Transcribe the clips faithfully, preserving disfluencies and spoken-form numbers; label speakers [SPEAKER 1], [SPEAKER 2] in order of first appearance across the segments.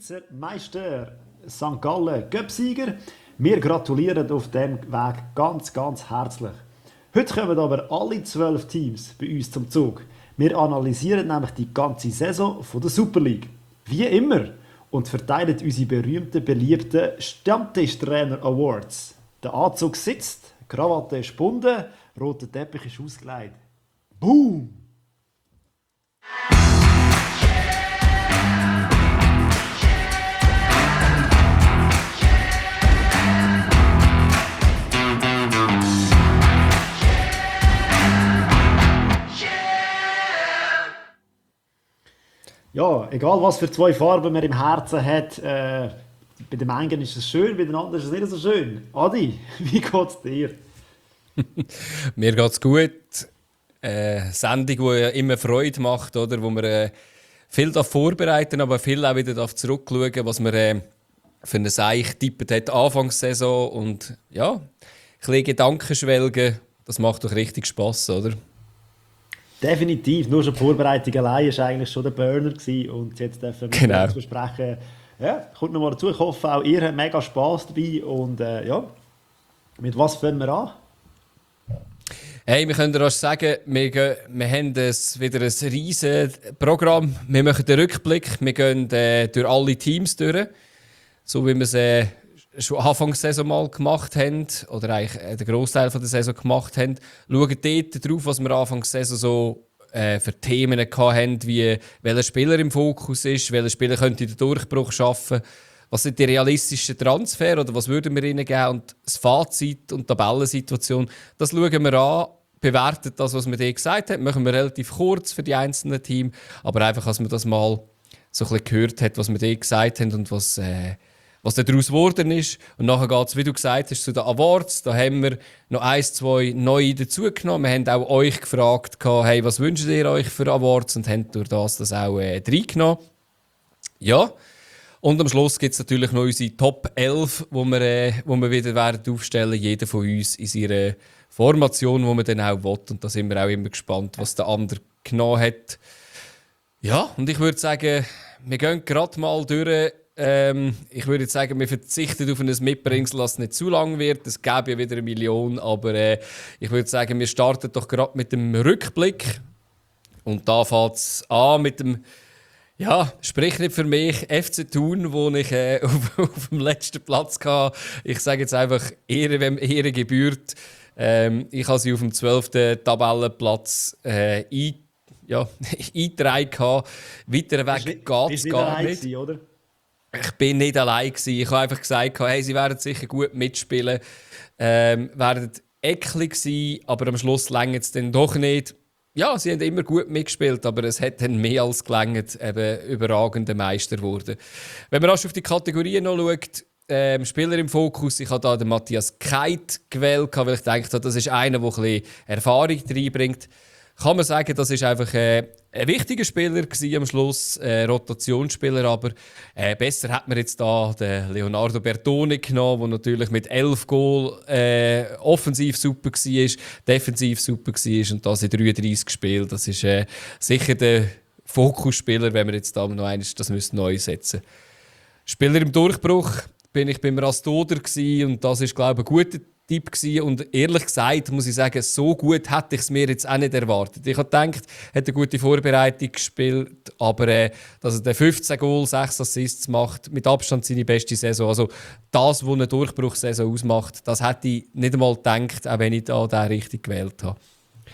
[SPEAKER 1] Schweizer Meister, Sankt Gallen Cupsieger. Wir gratulieren auf diesem Weg ganz, ganz herzlich. Heute kommen aber alle zwölf Teams bei uns zum Zug. Wir analysieren nämlich die ganze Saison von der Super League. Wie immer. Und verteilen unsere berühmten, beliebten Stammtischtrainer Awards. Der Anzug sitzt, die Krawatte ist gebunden, roter Teppich ist ausgelegt. Boom! Ja, egal was für zwei Farben man im Herzen hat, äh, bei dem einen ist es schön, bei den anderen ist es nicht so schön. Adi, wie geht es dir?
[SPEAKER 2] Mir geht es gut. Eine Sendung, die ja immer Freude macht, oder? Wo wir äh, viel vorbereiten, aber viel auch wieder zurückschauen, was man äh, für einen Seich getippt hat Anfangssaison. Und ja, ein bisschen Gedanken schwelgen, das macht doch richtig Spass, oder?
[SPEAKER 1] Definitiv, nur schon die Vorbereitung allein war eigentlich schon der Burner gewesen. Und jetzt dürfen wir
[SPEAKER 2] genau.
[SPEAKER 1] uns besprechen. Ja, kommt noch mal dazu. Ich hoffe, auch ihr habt mega Spass dabei. Und äh, ja, mit was fangen wir an?
[SPEAKER 2] Hey, wir können dir sagen, wir, gehen, wir haben ein, wieder ein riesiges Programm. Wir machen den Rückblick, wir gehen äh, durch alle Teams durch, so wie wir es äh, schon Anfang der Saison mal gemacht haben, oder eigentlich äh, den Großteil der Saison gemacht haben. Schauen dort drauf, was wir Anfang der Saison so äh, für Themen hatten, wie welcher Spieler im Fokus ist, welcher Spieler könnte den Durchbruch schaffen. Was sind die realistischen Transfer oder was würden wir ihnen geben? Und das Fazit und die Tabellensituation, das schauen wir an, bewerten das, was wir dir gesagt haben. Machen wir relativ kurz für die einzelnen Teams, aber einfach, dass man das mal so ein bisschen gehört hat, was wir dir gesagt haben und was, äh, was daraus geworden ist. Und nachher geht es, wie du gesagt hast, zu den Awards. Da haben wir noch ein, zwei neue dazugenommen. Wir haben auch euch gefragt, hey, was wünscht ihr euch für Awards? Und haben durch das das auch äh, reingenommen. Ja. Und am Schluss gibt es natürlich noch unsere Top elf, die wir, äh, wo wir wieder werden aufstellen werden. Jeder von uns in seiner Formation, die man dann auch will. Und da sind wir auch immer gespannt, was der andere genommen hat. Ja, und ich würde sagen, wir gehen gerade mal durch. Ähm, ich würde jetzt sagen, wir verzichten auf ein Mitbringsel, dass es nicht zu lang wird. Es gäbe ja wieder eine Million. Aber äh, ich würde sagen, wir starten doch gerade mit dem Rückblick. Und da fängt es an mit dem... Ja, sprich nicht für mich. F C Thun, wo ich äh, auf, auf dem letzten Platz hatte. Ich sage jetzt einfach, Ehre, wem Ehre gebührt. Ähm, ich habe sie auf dem zwölften Tabellenplatz äh, ein, ja, eingetragen. Weiter weg geht es gar nicht.
[SPEAKER 1] Gewesen, oder?
[SPEAKER 2] Ich bin nicht allein gewesen. Ich habe einfach gesagt, hey, sie werden sicher gut mitspielen. Ähm, werden eklig sein, aber am Schluss reicht es dann doch nicht. Ja, sie haben immer gut mitgespielt, aber es hat dann mehr als gelangt, eben überragender Meister geworden. Wenn man erst auf die Kategorien noch schaut, ähm, Spieler im Fokus, ich habe da den Matthias Keit gewählt, weil ich dachte, das ist einer, der ein bisschen Erfahrung reinbringt. Kann man sagen, das war einfach äh, ein wichtiger Spieler gewesen am Schluss, äh, Rotationsspieler, aber äh, besser hat man jetzt da den Leonardo Bertoni genommen, der natürlich mit elf Goal äh, offensiv super war, defensiv super war und das in dreiunddreißig Spielen. Das ist äh, sicher der Fokusspieler, wenn wir jetzt da noch einmal das müssen neu setzen müssen. Spieler im Durchbruch bin ich beim Rastoder und das ist, glaube ich, ein guter Tipp gewesen. Und ehrlich gesagt, muss ich sagen, so gut hätte ich es mir jetzt auch nicht erwartet. Ich habe gedacht, er hat eine gute Vorbereitung gespielt, aber äh, dass er den fünfzehn Goal, sechs Assists macht, mit Abstand seine beste Saison. Also das, was eine Durchbruchssaison ausmacht, das hätte ich nicht einmal gedacht, auch wenn ich da den richtig gewählt habe.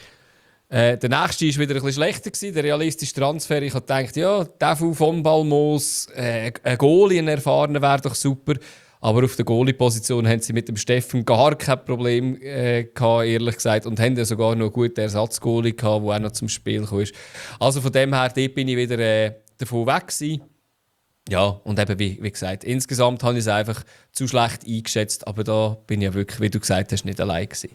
[SPEAKER 2] Äh, der nächste war wieder ein bisschen schlechter gewesen, der realistische Transfer. Ich habe gedacht, ja, Defu von Balmos, äh, ein Goalie, ein erfahrener, wäre doch super. Aber auf der Goalie-Position haben sie mit dem Steffen gar kein Problem äh, gehabt, ehrlich gesagt. Und haben ja sogar noch einen guten Ersatzgoalie gehabt, der auch noch zum Spiel kam. Also von dem her, dort bin ich wieder äh, davon weg gewesen. Ja, und eben, wie, wie gesagt, insgesamt habe ich es einfach zu schlecht eingeschätzt. Aber da bin ich ja wirklich, wie du gesagt hast, nicht allein gewesen.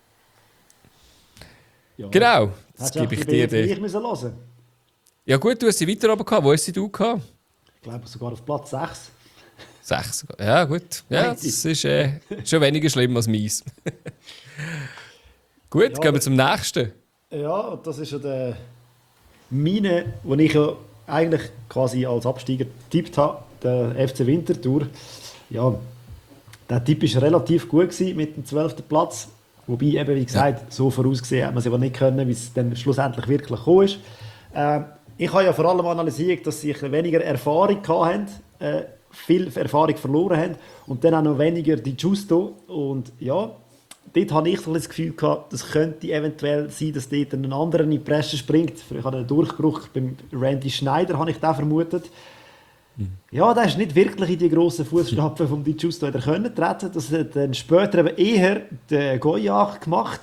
[SPEAKER 1] Ja.
[SPEAKER 2] Genau, das
[SPEAKER 1] Hättest
[SPEAKER 2] gebe ich
[SPEAKER 1] du
[SPEAKER 2] dir.
[SPEAKER 1] die ich müssen hören?
[SPEAKER 2] Ja gut, du hast sie weiter oben gehabt. Wo hast sie du gehabt?
[SPEAKER 1] Ich glaube sogar auf Platz sechs.
[SPEAKER 2] Sechs. Ja, gut. Ja, das ist äh, schon weniger schlimm als meins. Gut,
[SPEAKER 1] Ja,
[SPEAKER 2] gehen wir zum nächsten.
[SPEAKER 1] Ja, das ist ja der meine, den ich ja eigentlich quasi als Absteiger getippt habe. der F C Winterthur. Ja, der Tipp war relativ gut gewesen mit dem zwölften Platz. Wobei, eben, wie gesagt, ja. so vorausgesehen hat man es aber nicht können, wie es dann schlussendlich wirklich gekommen ist. Äh, ich habe ja vor allem analysiert, dass sie weniger Erfahrung hatten, äh, viel Erfahrung verloren haben und dann auch noch weniger die Justo. Und ja, dort habe ich so das Gefühl gehabt, das könnte eventuell sein, dass dort ein anderer in die Presse springt. Ich habe einen Durchbruch beim Randy Schneider, habe ich da vermutet. Mhm. Ja, der ist nicht wirklich in die grossen Fußstapfen vom Di Giusto treten. Das hat dann später eben eher der Goyach gemacht.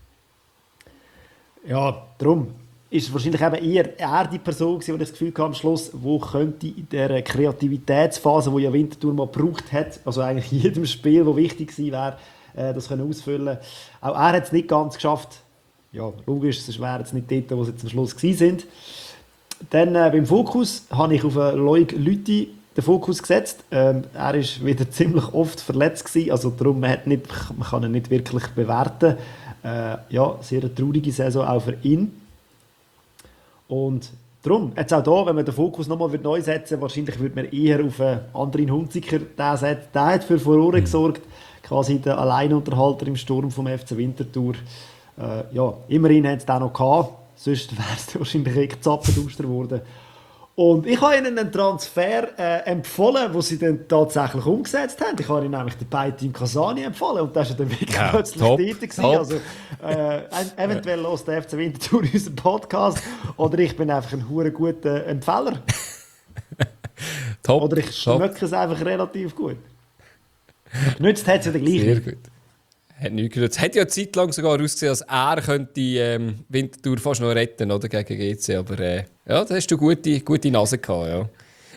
[SPEAKER 1] Ja, darum ist es wahrscheinlich eben eher er die Person gewesen, die das Gefühl hatte am Schluss, wo könnte in dieser Kreativitätsphase, die ja Winterthur mal gebraucht hat, also eigentlich in jedem Spiel, das wichtig gewesen wäre, das können ausfüllen. Auch er hat es nicht ganz geschafft. Ja, logisch, es wäre jetzt nicht dort, wo sie zum Schluss gewesen sind. Dann äh, beim Fokus habe ich auf äh, Loic Lüthi den Fokus gesetzt. Ähm, er war wieder ziemlich oft verletzt gewesen, also darum man, hat nicht, man kann ihn nicht wirklich bewerten. Äh, ja, sehr eine traurige Saison auch für ihn. Und darum, jetzt auch hier, wenn man den Fokus nochmal neu setzen würde, wahrscheinlich würde man eher auf einen anderen Hunziker setzen. Der hat für Furore gesorgt, quasi der Alleinunterhalter im Sturm vom F C Winterthur. Äh, ja, immerhin hat es den noch gehabt. Sonst wäre es wahrscheinlich echt zappenduster geworden. Und ich habe ihnen einen Transfer äh, empfohlen, den sie dann tatsächlich umgesetzt haben. Ich habe ihnen nämlich den Beitim Kasani empfohlen und das war dann wirklich ja, plötzlich
[SPEAKER 2] top,
[SPEAKER 1] dort. Top. Also, äh, eventuell hört der F C Winterthur unseren Podcast oder ich bin einfach ein hure guter Empfäller.
[SPEAKER 2] Top,
[SPEAKER 1] oder ich schmecke es einfach relativ gut. Genützt hat es ja den gleichen.
[SPEAKER 2] Sehr gut. Hat nichts genutzt. Es hat ja eine Zeit lang sogar ausgesehen, als er könnte ähm, Winterthur fast noch retten oder, gegen G C. Aber äh, ja, da hast du gute, gute Nase gehabt. Ja.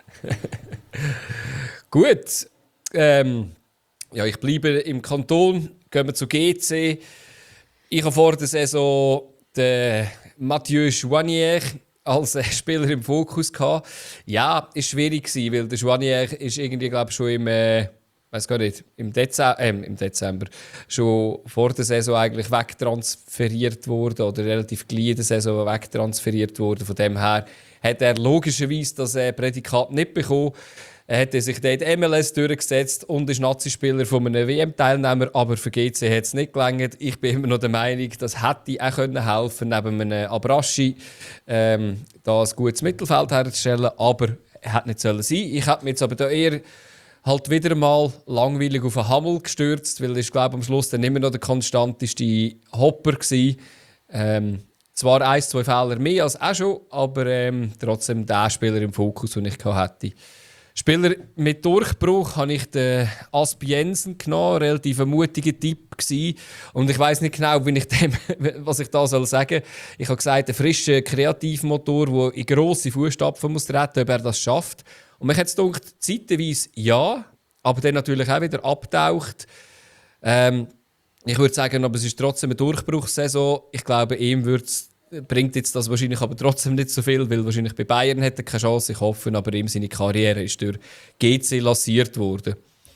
[SPEAKER 2] Gut. Ähm, ja, ich bleibe im Kanton. Gehen wir zu G C. Ich habe vor der Saison den Mathieu Joignier als äh, Spieler im Fokus gehabt. Ja, ist schwierig gewesen, weil der Joignier ist irgendwie, glaube ich, schon im... Äh, weiß gar nicht, im Dezember, äh, im Dezember schon vor der Saison eigentlich wegtransferiert wurde oder relativ gleich in der Saison wegtransferiert wurde. Von dem her hat er logischerweise das äh, Prädikat nicht bekommen. Er hat sich dort M L S durchgesetzt und ist Nazi-Spieler von einem W M-Teilnehmer, aber für G C hat es nicht gelangt. Ich bin immer noch der Meinung, das hätte auch können helfen, neben einem Abraschi ähm, da ein gutes Mittelfeld herzustellen, aber er hätte nicht sollen sein. Ich hätte mich jetzt aber da eher halt wieder mal langweilig auf einen Hammel gestürzt, weil ich glaube am Schluss dann immer noch der konstanteste Hopper war. Ähm, zwar ein, zwei Fehler mehr als auch schon, aber ähm, trotzdem der Spieler im Fokus, den ich hatte. Spieler mit Durchbruch habe ich den Asp Jensen genommen, relativ ein mutiger Typ gewesen. Und ich weiss nicht genau, wie ich dem, was ich da soll sagen. Ich habe gesagt, ein frischer Kreativmotor, der in grosse Fußstapfen muss treten, ob er das schafft. Und mich hat es gedacht, zeitweise ja, aber dann natürlich auch wieder abtaucht. Ähm, ich würde sagen, aber es ist trotzdem eine Durchbruchssaison. Ich glaube, ihm wird's, bringt jetzt das wahrscheinlich aber trotzdem nicht so viel, weil wahrscheinlich bei Bayern hätte er keine Chance. Ich hoffe, aber ihm seine Karriere ist durch G C lanciert worden.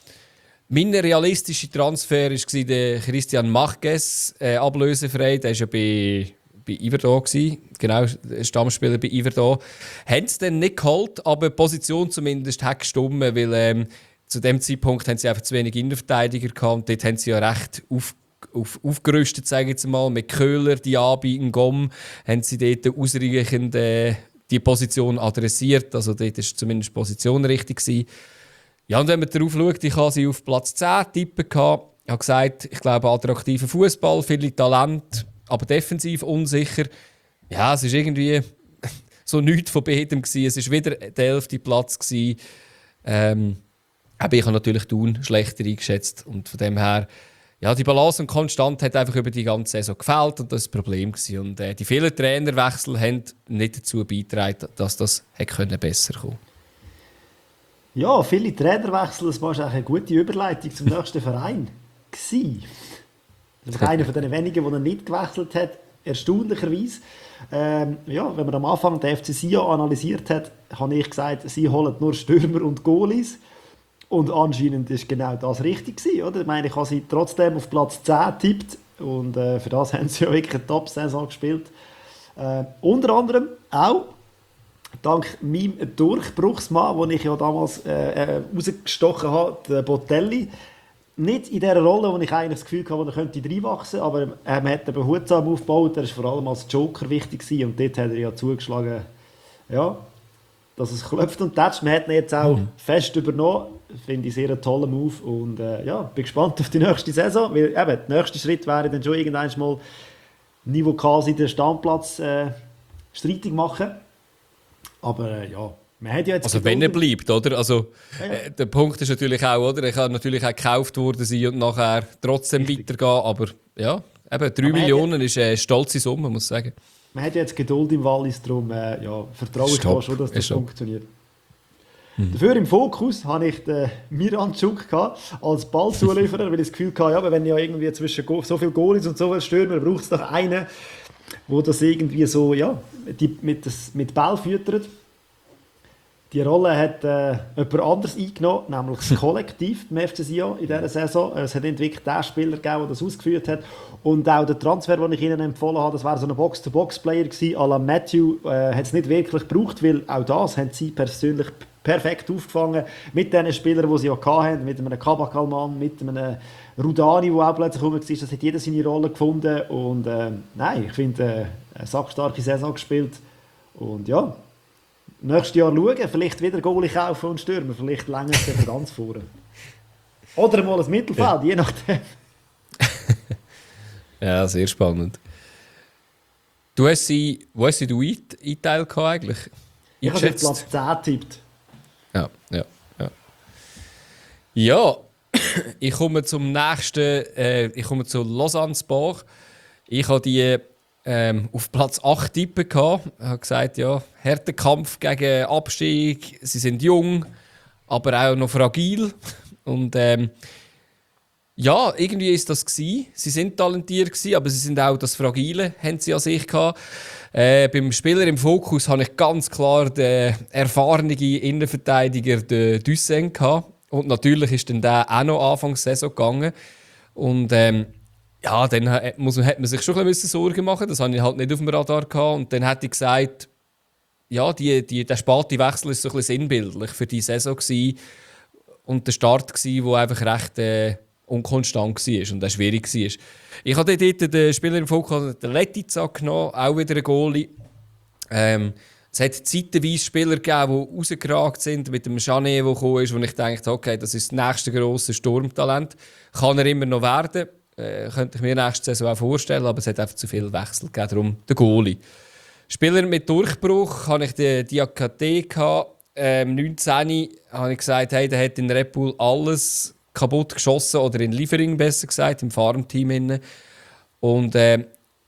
[SPEAKER 2] Mein realistischer Transfer war der Christian Marquez, äh, ablösefrei. Der war ja bei... bei Iverdon gsi, genau, Stammspieler bei Iverdon. Haben sie dann nicht geholt, aber die Position zumindest hat gestimmt, weil ähm, zu dem Zeitpunkt haben sie einfach zu wenig Innenverteidiger gehabt und dort haben sie ja recht auf, auf, aufgerüstet, sage ich jetzt mal, mit Köhler, Diaby, Ngom, haben sie dort ausreichend äh, die Position adressiert, also dort war zumindest die Position richtig gewesen. Ja, und wenn man darauf schaut, ich habe sie auf Platz zehn tippen gehabt, ich habe gesagt, ich glaube attraktiver Fußball, viele Talente, aber defensiv unsicher. Ja, es war irgendwie so nichts von beidem. Es war wieder der elfte Platz. Ähm, aber ich habe natürlich Thun schlechter eingeschätzt. Und von dem her, ja, die Balance und Konstanz hat einfach über die ganze Saison gefehlt und das war das Problem gewesen. Und äh, die vielen Trainerwechsel haben nicht dazu beigetragen, dass das hätte besser kommen.
[SPEAKER 1] Ja, viele Trainerwechsel, das war eine gute Überleitung zum nächsten Verein gewesen. Das ist einer von den wenigen, der nicht gewechselt hat, erstaunlicherweise. Ähm, ja, wenn man am Anfang den F C Sion analysiert hat, habe ich gesagt, sie holen nur Stürmer und Goalies. Und anscheinend war genau das richtig gewesen, oder? Ich meine, ich habe sie trotzdem auf Platz zehn getippt und äh, für das haben sie ja wirklich eine Top-Saison gespielt. Äh, unter anderem auch dank meinem Durchbruchsmann, den ich ja damals äh, äh, rausgestochen habe, der Botelli, nicht in der Rolle, wo ich eigentlich das Gefühl hatte, er könnte reinwachsen, aber er hat eben behutsam aufgebaut, er war vor allem als Joker wichtig gewesen, und dort hat er ja zugeschlagen, ja, dass es klopft und tätscht. Man hat ihn jetzt auch mhm. fest übernommen, finde ich sehr einen tollen Move, und äh, ja, bin gespannt auf die nächste Saison, weil eben, der nächste Schritt wäre dann schon irgendwann mal Niveau quasi den Stammplatz äh, streitig machen, aber äh, ja, man hat ja jetzt
[SPEAKER 2] also wenn er bleibt, oder? Also,
[SPEAKER 1] ja, ja.
[SPEAKER 2] Äh, der Punkt ist natürlich auch, oder? Er kann natürlich auch gekauft worden sein und nachher trotzdem Richtig. weitergehen. Aber ja, eben drei Millionen ist eine stolze Summe, muss ich sagen.
[SPEAKER 1] Man hat ja jetzt Geduld im Wallis, darum äh, ja, vertraue ich da schon, dass das funktioniert. Mhm. Dafür im Fokus hatte ich den Miran Cuk als Ballzulieferer, weil ich das Gefühl hatte, ja, wenn ja irgendwie zwischen so viele Goalies und so viele Stürmer braucht es doch einen, der das irgendwie so ja, die, mit, das, mit Ball füttert. Die Rolle hat äh, jemand anderes eingenommen, nämlich das Kollektiv im F C Sion in dieser Saison. Es hat nicht wirklich den Spieler gegeben, der das ausgeführt hat. Und auch der Transfer, den ich Ihnen empfohlen habe, das war so ein Box-to-Box-Player gewesen, à la Matthew, äh, hat es nicht wirklich gebraucht, weil auch das haben sie persönlich perfekt aufgefangen mit den Spielern, die sie auch hatten, mit einem Kabakalman, mit einem Rudani, der auch plötzlich rum war. Das hat jeder seine Rolle gefunden. Und äh, nein, ich finde, äh, eine sackstarke Saison gespielt. Und ja, nächstes Jahr schauen, vielleicht wieder Goalie kaufen und stürmen, vielleicht länger es für ganz vorne. Oder mal ein Mittelfeld, ja. je nachdem.
[SPEAKER 2] Ja, sehr spannend. Du hast sie, wo hast du eingeteilt eigentlich?
[SPEAKER 1] Ich habe jetzt Platz zehn getippt.
[SPEAKER 2] Ja, ja, ja. Ja, ich komme zum nächsten, äh, ich komme zu Lausanne-Sport. Ich habe die Ähm, auf Platz acht tippen gehabt. Ich habe gesagt, ja, harter Kampf gegen Abstieg. Sie sind jung, aber auch noch fragil. Und ähm, ja, irgendwie ist das gsi. Sie sind talentiert gsi, aber sie sind auch das Fragile, haben sie an sich gehabt. Äh, beim Spieler im Fokus habe ich ganz klar den erfahrenen Innenverteidiger, den Dussen, gehabt. Und natürlich ist dann der auch noch Anfang Saison gegangen. Und ähm, ja, dann hat man, hat man sich schon ein bisschen Sorgen machen. Das hatte ich halt nicht auf dem Radar gehabt. Und dann hätte ich gesagt, ja, die, die, der späte Wechsel war so ein bisschen sinnbildlich für die Saison gewesen. Und der Start war, der einfach recht äh, unkonstant war und auch schwierig war. Ich habe dort den Spieler im Fokus, den Letica genommen, auch wieder einen Goalie. Ähm, es hat zeitweise Spieler gegeben, die rausgeragt sind, mit dem Janet, der gekommen ist, wo ich dachte, okay, das ist das nächste grosse Sturmtalent. Kann er immer noch werden. Äh, könnte ich mir nächste Saison auch vorstellen, aber es hat einfach zu viel Wechsel gegeben, darum der Goalie. Spieler mit Durchbruch hatte ich den Diakate. Ähm, neunzehn habe ich gesagt, hey, der hat in Red Bull alles kaputt geschossen, oder in Liefering besser gesagt, im Farmteam. Und äh,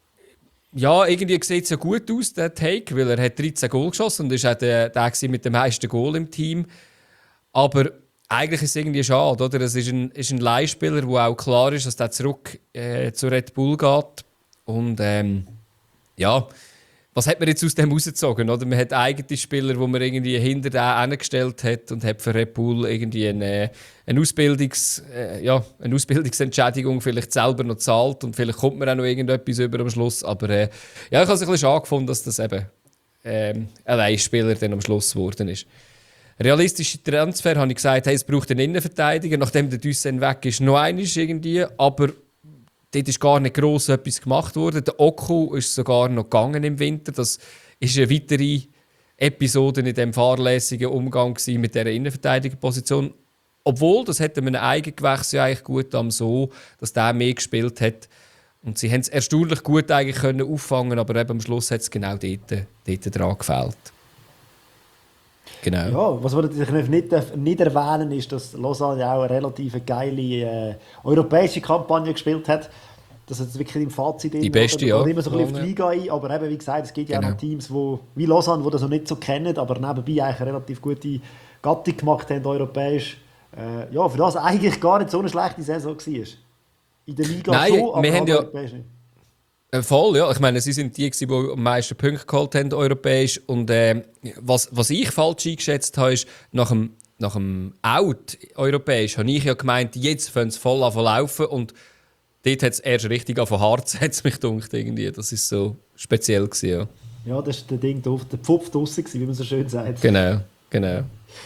[SPEAKER 2] ja, irgendwie sieht es ja gut aus, der Take, weil er hat dreizehn Goal geschossen und ist auch der, der mit dem meisten Goal im Team. Aber eigentlich ist es irgendwie schade, oder? Es ist ein, ist ein Leihspieler, wo auch klar ist, dass der zurück äh, zu Red Bull geht. Und ähm, ja, was hat man jetzt aus dem rausgezogen? Oder? Man hat eigene Spieler, die man irgendwie hinter den angestellt hat, und hat für Red Bull irgendwie eine, eine, Ausbildungs, äh, ja, eine Ausbildungsentschädigung vielleicht selber noch zahlt, und vielleicht kommt man auch noch irgendetwas über am Schluss. Aber äh, ja, ich habe es ein bisschen schade gefunden, dass das eben ähm, ein Leihspieler dann am Schluss geworden ist. Realistische Transfer habe ich gesagt, hey, es braucht einen Innenverteidiger, nachdem der Dussen weg ist, noch einmal irgendwie, aber dort ist gar nicht gross etwas gemacht worden. Der Oku ist sogar noch gegangen im Winter. Das war eine weitere Episode in diesem fahrlässigen Umgang mit dieser Innenverteidigerposition. Obwohl, das hätte man Eigengewächs ja eigentlich gut am so, dass der mehr gespielt hat. Und sie haben es erstaunlich gut eigentlich können auffangen, aber eben am Schluss hat es genau dort, dort dran gefehlt. Genau.
[SPEAKER 1] Ja, was man natürlich nicht, nicht erwähnen ist, dass Lausanne ja auch eine relativ geile äh, europäische Kampagne gespielt hat. Das ist wirklich im Fazit.
[SPEAKER 2] Die beste, ja.
[SPEAKER 1] Man immer so ein bisschen auf die Liga ein, aber eben, wie gesagt, es gibt ja genau. auch noch Teams, wo, wie Lausanne, die das noch nicht so kennen, aber nebenbei eigentlich eine relativ gute Gattung gemacht haben, europäisch. Äh, ja, für das eigentlich gar nicht so eine schlechte Saison war. In der Liga
[SPEAKER 2] Nein,
[SPEAKER 1] schon, aber
[SPEAKER 2] wir haben ja
[SPEAKER 1] europäisch nicht.
[SPEAKER 2] Voll, ja. Ich meine, sie sind die, die am meisten Punkte geholt haben, europäisch. Und äh, was, was ich falsch eingeschätzt habe, ist, nach dem, nach dem Out europäisch, habe ich ja gemeint, jetzt fangen sie voll an zu laufen. Und dort hat es erst richtig an von Harz, hat es mich gedacht, irgendwie. Das war so speziell gewesen, ja.
[SPEAKER 1] Ja, das war der Ding, der Pfupf draussen, wie man so schön sagt.
[SPEAKER 2] Genau, genau.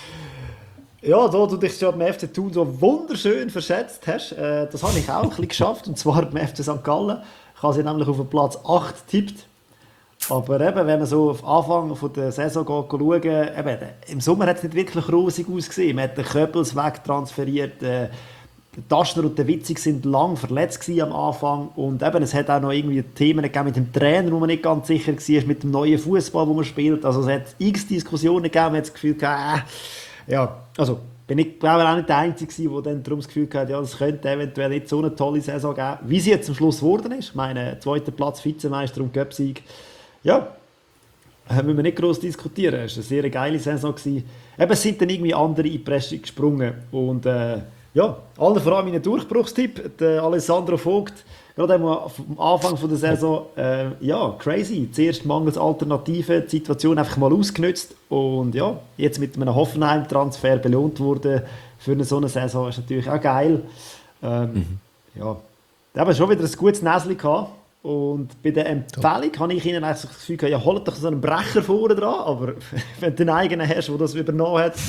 [SPEAKER 1] Ja, da du dich ja beim F C Thun so wunderschön verschätzt hast, äh, das habe ich auch ein bisschen geschafft, und zwar beim F C Sankt Gallen. Ich habe sie nämlich auf den Platz acht getippt. Aber eben, wenn man so auf Anfang von der Saison geht, schaut, eben, im Sommer hat es nicht wirklich rosig ausgesehen. Man hat den Köppels wegtransferiert, äh, der Taschner und der Witzig sind lang verletzt am Anfang, und eben, es hat auch noch irgendwie Themen gegeben mit dem Trainer, wo man nicht ganz sicher war, mit dem neuen Fußball, wo man spielt. Also es hat x Diskussionen gegeben, man hat das Gefühl gehabt, äh, ja, also bin ich glaube auch nicht der Einzige, der dann darum das Gefühl hatte, ja, es könnte eventuell nicht so eine tolle Saison geben, wie sie jetzt am Schluss geworden ist. Ich meine, zweiter Platz, Vizemeister und Cupsieg. Ja, äh, müssen wir nicht gross diskutieren. Es war eine sehr geile Saison. Eben, es sind dann irgendwie andere in die Presse gesprungen. Und äh, ja, allen vor allem mein Durchbruchstipp, der Alessandro Vogt, gerade am Anfang von der Saison, äh, ja, crazy. Zuerst mangels Alternativen, die Situation einfach mal ausgenutzt, und ja, jetzt mit einem Hoffenheim-Transfer belohnt wurde für eine so eine Saison, ist natürlich auch geil. Ähm, mhm. Ja, da haben wir schon wieder ein gutes Näschen gehabt. Und bei der Empfehlung habe ich ihnen eigentlich das Gefühl gehabt, ja, holt doch so einen Brecher vorne dran, aber wenn du einen eigenen hast, der das übernommen hat,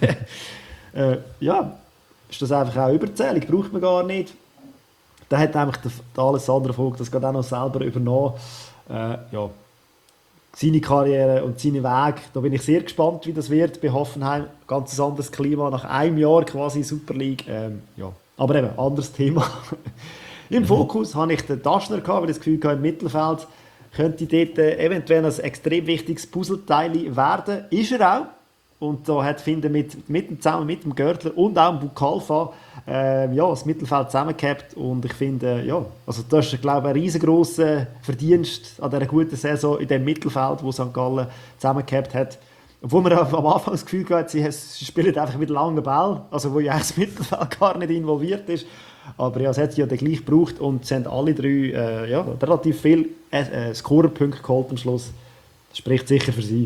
[SPEAKER 1] äh, ja, ist das einfach auch Überzählung, braucht man gar nicht. Da hat nämlich der, der Alessandro Vogt das gerade auch noch selber übernommen. Äh, ja, seine Karriere und seine Wege, da bin ich sehr gespannt, wie das wird bei Hoffenheim. Ganz anderes Klima, nach einem Jahr quasi Super League. Ähm, ja. Aber eben, anderes Thema. Im Fokus hatte ich den Taschner, weil ich das Gefühl hatte, im Mittelfeld könnte dort eventuell ein extrem wichtiges Puzzleteil werden. Ist er auch. Und da hat, finde ich, mit, mit, zusammen mit dem Görtler und auch dem Bukalfa äh, ja, das Mittelfeld zusammengehabt. Und ich finde, ja, also das ist, glaube ich, ein riesengroßer Verdienst an dieser guten Saison in dem Mittelfeld, wo Sankt Gallen zusammengehabt hat. Obwohl man am Anfang das Gefühl hatte, sie, sie spielen einfach mit langen Ball, also wo ja das Mittelfeld gar nicht involviert ist. Aber ja, es hat sie ja dann gleich gebraucht, und sie haben alle drei äh, ja, relativ viele äh, Scorerpunkte geholt am Schluss. Das spricht sicher für sie.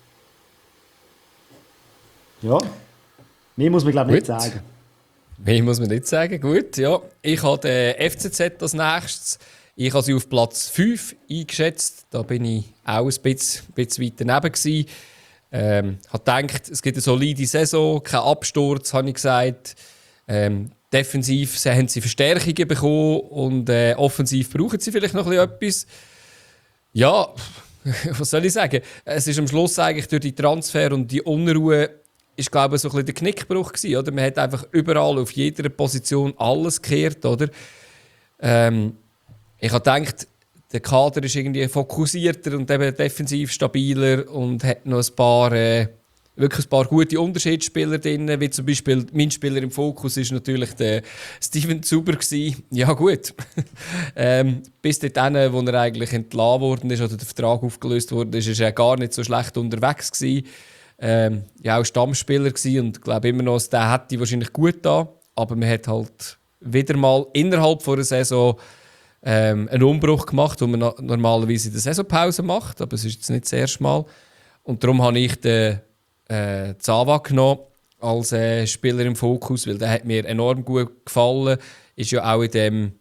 [SPEAKER 1] Ja, mehr muss man, glaube ich, nicht sagen.
[SPEAKER 2] Mehr muss man nicht sagen. Gut, ja. Ich habe den F C Z als nächstes. Ich habe sie auf Platz fünf eingeschätzt. Da bin ich auch ein bisschen, ein bisschen weiter daneben gewesen. Ähm, habe gedacht, es gibt eine solide Saison, kein Absturz, habe ich gesagt. Ähm, defensiv haben sie Verstärkungen bekommen, und äh, offensiv brauchen sie vielleicht noch ein bisschen etwas. Ja, was soll ich sagen? Es ist am Schluss eigentlich durch die Transfer und die Unruhe ist, glaube ich, so ein bisschen der Knickbruch gewesen, oder? Man hat einfach überall auf jeder Position alles gekehrt, oder? Ähm, ich habe gedacht, der Kader ist irgendwie fokussierter und eben defensiv stabiler und hat noch ein paar, äh, wirklich ein paar gute Unterschiedsspieler drin, wie zum Beispiel mein Spieler im Fokus ist natürlich der Steven Zuber gewesen. Ja gut, ähm, bis dorthin, wo er eigentlich entlassen worden ist oder der Vertrag aufgelöst worden ist, ist er gar nicht so schlecht unterwegs gewesen. Ähm, ja, auch Stammspieler gewesen, und ich glaube immer noch, der hätte wahrscheinlich gut da, aber man hat halt wieder mal innerhalb von einer Saison ähm, einen Umbruch gemacht, den man no- normalerweise in der Saisonpause macht, aber es ist jetzt nicht das erste Mal. Und darum habe ich den äh, Zava genommen als äh, Spieler im Fokus, weil der hat mir enorm gut gefallen. Ist ja auch in dem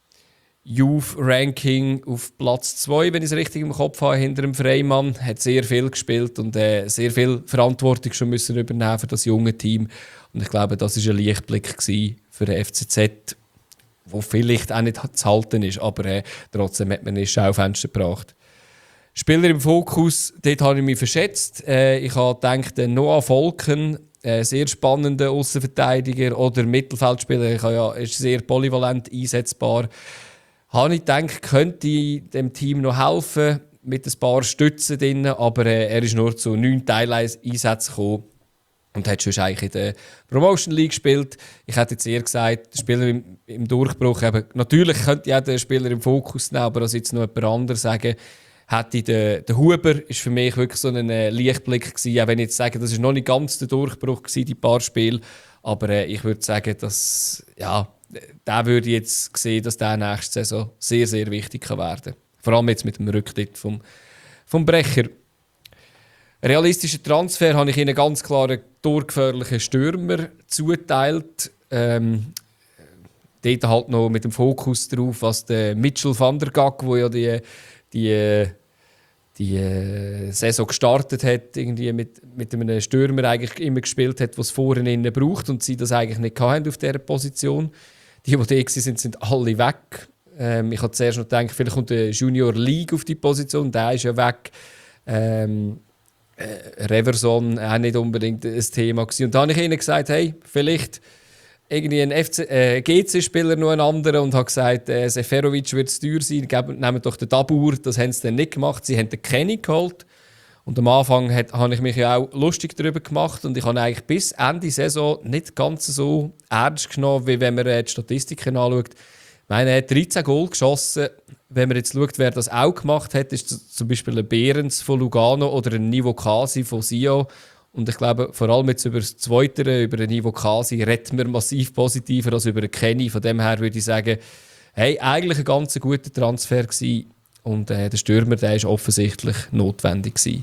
[SPEAKER 2] Youth-Ranking auf Platz zwei, wenn ich es richtig im Kopf habe, hinter dem Freimann. Hat sehr viel gespielt und äh, sehr viel Verantwortung schon müssen übernehmen für das junge Team. Und ich glaube, das war ein Lichtblick für den F C Z, wo vielleicht auch nicht zu halten ist, aber äh, trotzdem hat man ein Schaufenster gebracht. Spieler im Fokus, dort habe ich mich verschätzt. Äh, ich habe gedacht, Noah Volken, äh, sehr spannender Aussenverteidiger oder Mittelfeldspieler, ich habe ja, ist sehr polyvalent einsetzbar. Habe ich gedacht, könnte dem Team noch helfen mit ein paar Stützen drin, aber äh, er ist nur zu neun Teileinsätzen gekommen und hat schon eigentlich in der Promotion League gespielt. Ich hätte jetzt eher gesagt, der Spieler im, im Durchbruch, eben, natürlich könnte ich auch den Spieler im Fokus nehmen, aber als jetzt noch jemand anderes sagen, hätte der, der Huber ist für mich wirklich so ein äh, Lichtblick gewesen, auch wenn ich jetzt sage, das ist noch nicht ganz der Durchbruch gewesen, die paar Spiele, aber äh, ich würde sagen, dass ja, da würde ich jetzt sehen, dass der nächste Saison sehr, sehr wichtig kann werden. Vor allem jetzt mit dem Rücktritt vom, vom Brecher. Realistischer Transfer habe ich ihnen ganz klar einen torgefährlichen Stürmer zuteilt. Ähm, dort halt noch mit dem Fokus darauf, was der Mitchell van der Gag, der ja die, die, die äh, Saison gestartet hat, irgendwie mit, mit einem Stürmer eigentlich immer gespielt hat, was vorne innen braucht und sie das eigentlich nicht hatten auf dieser Position. Die, die da waren, sind alle weg. Ähm, ich habe zuerst noch gedacht, vielleicht kommt der Junior League auf die Position, der ist ja weg. Ähm, äh, Reverson auch nicht unbedingt ein Thema gewesen. Und da habe ich ihnen gesagt, hey, vielleicht irgendwie ein F C, äh, G C-Spieler noch ein anderer und habe gesagt, äh, Seferovic wird es teuer sein, geben, nehmen doch den Dabur. Das haben sie dann nicht gemacht. Sie haben den Kenny geholt. Und am Anfang hat, habe ich mich ja auch lustig darüber gemacht und ich habe eigentlich bis Ende Saison nicht ganz so ernst genommen, wie wenn man äh, die Statistiken anschaut. Ich meine, er hat dreizehn Goal geschossen. Wenn man jetzt schaut, wer das auch gemacht hat, ist zum Beispiel ein Behrens von Lugano oder ein Nivo Kasi von Sio. Und ich glaube, vor allem jetzt über das Zweite, über den Nivo Kasi, retten wir massiv positiver als über den Kenny. Von dem her würde ich sagen, hey, eigentlich ein ganz guter Transfer gewesen. Und äh, der Stürmer, der ist offensichtlich notwendig gewesen.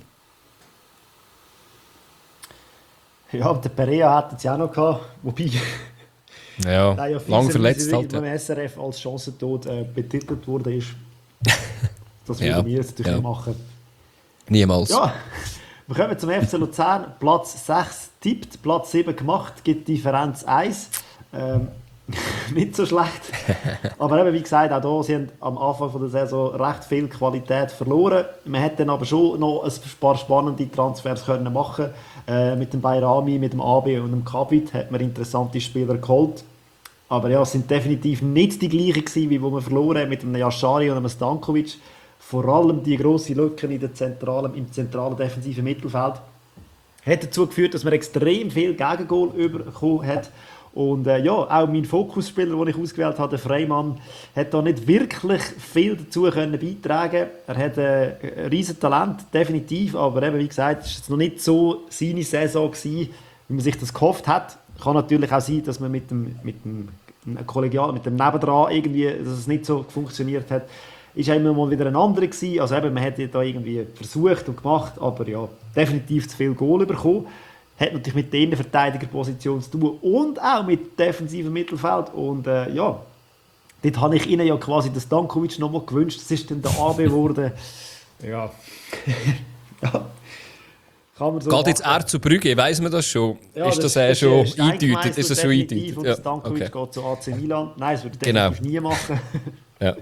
[SPEAKER 1] Ja, der Perea hat es ja auch noch gehabt, wobei
[SPEAKER 2] ja,
[SPEAKER 1] ja
[SPEAKER 2] lang verletzt halt.
[SPEAKER 1] Beim S R F als Chancentod äh, betitelt wurde ist. Das würden
[SPEAKER 2] ja,
[SPEAKER 1] wir jetzt natürlich
[SPEAKER 2] ja.
[SPEAKER 1] nicht machen.
[SPEAKER 2] Niemals.
[SPEAKER 1] Ja, wir kommen zum F C Luzern. Platz sechs tippt, Platz sieben gemacht, gibt Differenz eins. Ähm, nicht so schlecht. Aber eben, wie gesagt, auch hier, sie haben am Anfang der Saison recht viel Qualität verloren. Man hätte dann aber schon noch ein paar spannende Transfers können machen äh, mit dem Bayrami, mit dem Abi und dem Kabit hat man interessante Spieler geholt. Aber ja, es sind definitiv nicht die gleichen gewesen, wie wo man verloren haben mit einem Yashari und einem Stankovic. Vor allem die grosse Lücken in der zentralen, im zentralen defensiven Mittelfeld hat dazu geführt, dass man extrem viel Gegengol bekommen hat. Und äh, ja, auch mein Fokusspieler, den ich ausgewählt habe, der Freimann, hat da nicht wirklich viel dazu können beitragen. Er hat äh, ein riesen Talent, definitiv, aber eben, wie gesagt, es war noch nicht so seine Saison gewesen, wie man sich das gehofft hat. Kann natürlich auch sein, dass man mit dem, mit dem Kollegial, mit dem Nebendran irgendwie, dass es nicht so funktioniert hat. Ist auch immer mal wieder ein anderer gewesen. Also eben, man hat da irgendwie versucht und gemacht, aber ja, definitiv zu viel Goal bekommen. Hat natürlich mit der Innenverteidigerposition zu tun und auch mit defensivem Mittelfeld. Und äh, ja, dort habe ich ihnen ja quasi den Stankovic noch mal gewünscht. Das ist dann der A B geworden. Ja. ja. Kann man so
[SPEAKER 2] Geht
[SPEAKER 1] machen.
[SPEAKER 2] jetzt er zu Brügge, weiss man das schon?
[SPEAKER 1] Ja,
[SPEAKER 2] ist das,
[SPEAKER 1] das,
[SPEAKER 2] das schon
[SPEAKER 1] ist
[SPEAKER 2] eingedeutet? Ist das schon eingedeutet?
[SPEAKER 1] Und
[SPEAKER 2] ja.
[SPEAKER 1] Stankovic
[SPEAKER 2] okay.
[SPEAKER 1] geht zu A C Milan. Nein, das würde ich
[SPEAKER 2] genau.
[SPEAKER 1] definitiv nie machen.
[SPEAKER 2] ja.